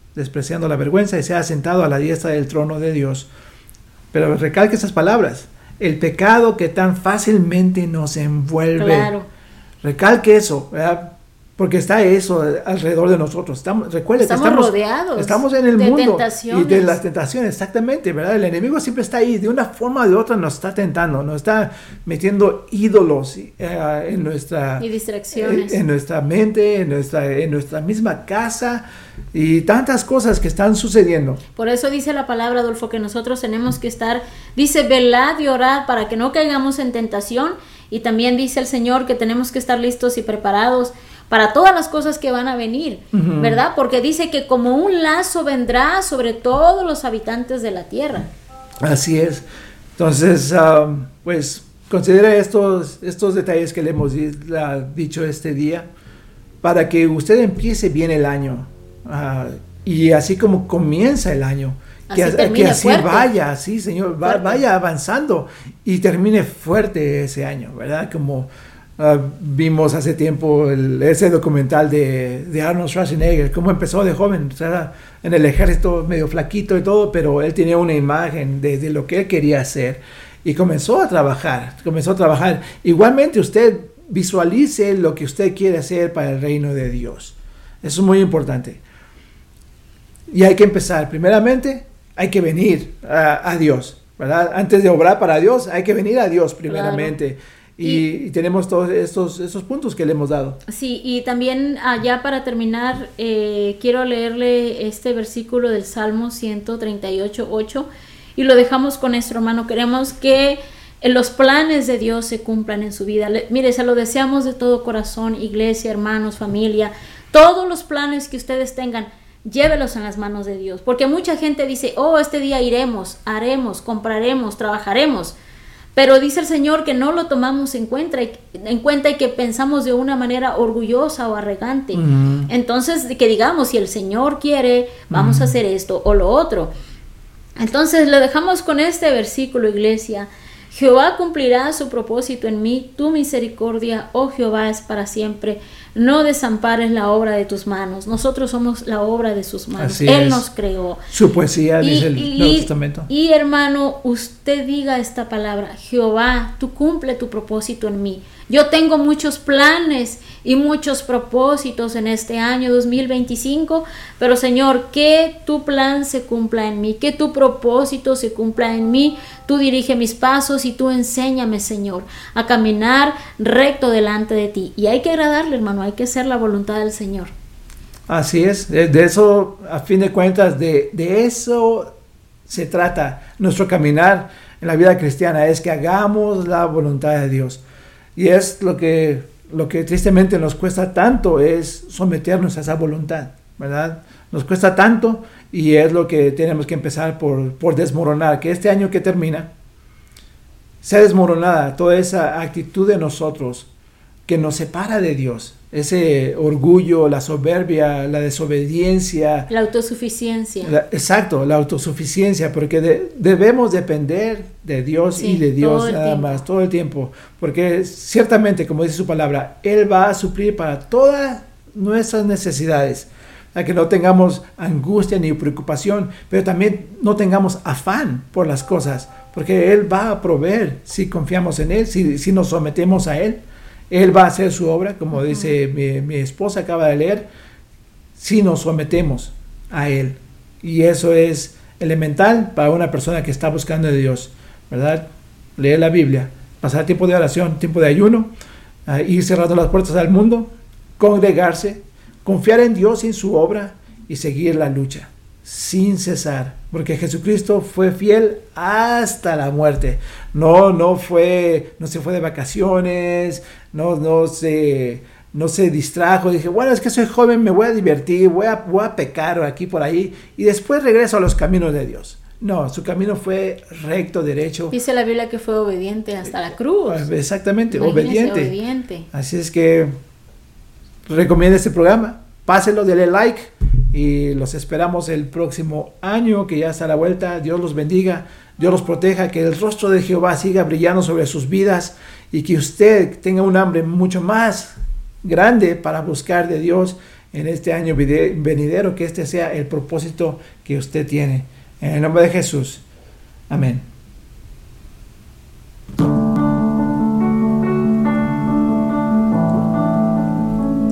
despreciando la vergüenza, y se ha sentado a la diestra del trono de Dios. Pero recalque esas palabras: el pecado que tan fácilmente nos envuelve. Claro. Recalque eso, ¿verdad? Porque está eso alrededor de nosotros. Estamos rodeados. Estamos en el de mundo tentaciones. y de las tentaciones, exactamente, ¿verdad? El enemigo siempre está ahí, de una forma o de otra nos está tentando, nos está metiendo ídolos en nuestra... Y distracciones. En nuestra mente, en nuestra misma casa, y tantas cosas que están sucediendo. Por eso dice la palabra, Adolfo, que nosotros tenemos que estar, dice, velad y orad para que no caigamos en tentación. Y también dice el Señor que tenemos que estar listos y preparados para todas las cosas que van a venir, ¿verdad? Porque dice que como un lazo vendrá sobre todos los habitantes de la tierra. Así es. Entonces, pues, considere estos detalles que le hemos dicho este día, para que usted empiece bien el año. Y así como comienza el año, que así fuerte. Vaya, sí, Señor, vaya avanzando y termine fuerte ese año, ¿verdad? Como vimos hace tiempo ese documental de Arnold Schwarzenegger, cómo empezó de joven, o sea, en el ejército medio flaquito y todo, pero él tenía una imagen de lo que él quería hacer y comenzó a trabajar. Igualmente usted visualice lo que usted quiere hacer para el reino de Dios. Eso es muy importante. Y hay que empezar, primeramente, hay que venir a Dios, ¿verdad? Antes de obrar para Dios, hay que venir a Dios primeramente. Claro. Y tenemos todos estos puntos que le hemos dado. Sí, y también ya para terminar, quiero leerle este versículo del Salmo 138:8, y lo dejamos con nuestro hermano. Queremos que los planes de Dios se cumplan en su vida. Mire, se lo deseamos de todo corazón, iglesia, hermanos, familia, todos los planes que ustedes tengan, llévelos en las manos de Dios, porque mucha gente dice, este día iremos, haremos, compraremos, trabajaremos, pero dice el Señor que no lo tomamos en cuenta y que pensamos de una manera orgullosa o arrogante. Entonces, que digamos, si el Señor quiere, vamos a hacer esto o lo otro. Entonces, lo dejamos con este versículo, iglesia. Jehová cumplirá su propósito en mí, tu misericordia, oh Jehová, es para siempre. No desampares la obra de tus manos. Nosotros somos la obra de sus manos. Así Él es. nos creó. Su poesía, dice el Nuevo Testamento. Y hermano, usted diga esta palabra: Jehová, tú cumple tu propósito en mí. Yo tengo muchos planes y muchos propósitos en este año 2025, pero Señor, que tu plan se cumpla en mí, que tu propósito se cumpla en mí. Tú dirige mis pasos y tú enséñame, Señor, a caminar recto delante de ti. Y hay que agradarle, hermano, hay que hacer la voluntad del Señor. Así es, de eso, a fin de cuentas, de eso se trata nuestro caminar en la vida cristiana, es que hagamos la voluntad de Dios. Y es lo que tristemente nos cuesta tanto, es someternos a esa voluntad, ¿verdad? Nos cuesta tanto, y es lo que tenemos que empezar por desmoronar, que este año que termina sea desmoronada toda esa actitud de nosotros que nos separa de Dios, ese orgullo, la soberbia, la desobediencia, la autosuficiencia. La autosuficiencia, porque debemos depender de Dios, y de Dios nada más, todo el tiempo, porque ciertamente, como dice su palabra, Él va a suplir para todas nuestras necesidades, a que no tengamos angustia ni preocupación, pero también no tengamos afán por las cosas, porque Él va a proveer si confiamos en Él, si nos sometemos a Él. Él va a hacer su obra, como dice mi esposa acaba de leer, si nos sometemos a Él. Y eso es elemental para una persona que está buscando a Dios, ¿verdad? Leer la Biblia, pasar tiempo de oración, tiempo de ayuno, ir cerrando las puertas al mundo, congregarse, confiar en Dios y en su obra y seguir la lucha sin cesar, porque Jesucristo fue fiel hasta la muerte. No se fue de vacaciones, no se distrajo, dije, bueno, es que soy joven, me voy a divertir, voy a pecar aquí por ahí y después regreso a los caminos de Dios. No, su camino fue recto, derecho. Dice la Biblia que fue obediente hasta la cruz. Exactamente, obediente. Así es que recomienda este programa, pásenlo, denle like y los esperamos el próximo año que ya está a la vuelta. Dios los bendiga, Dios los proteja, que el rostro de Jehová siga brillando sobre sus vidas y que usted tenga un hambre mucho más grande para buscar de Dios en este año venidero, que este sea el propósito que usted tiene. En el nombre de Jesús. Amén.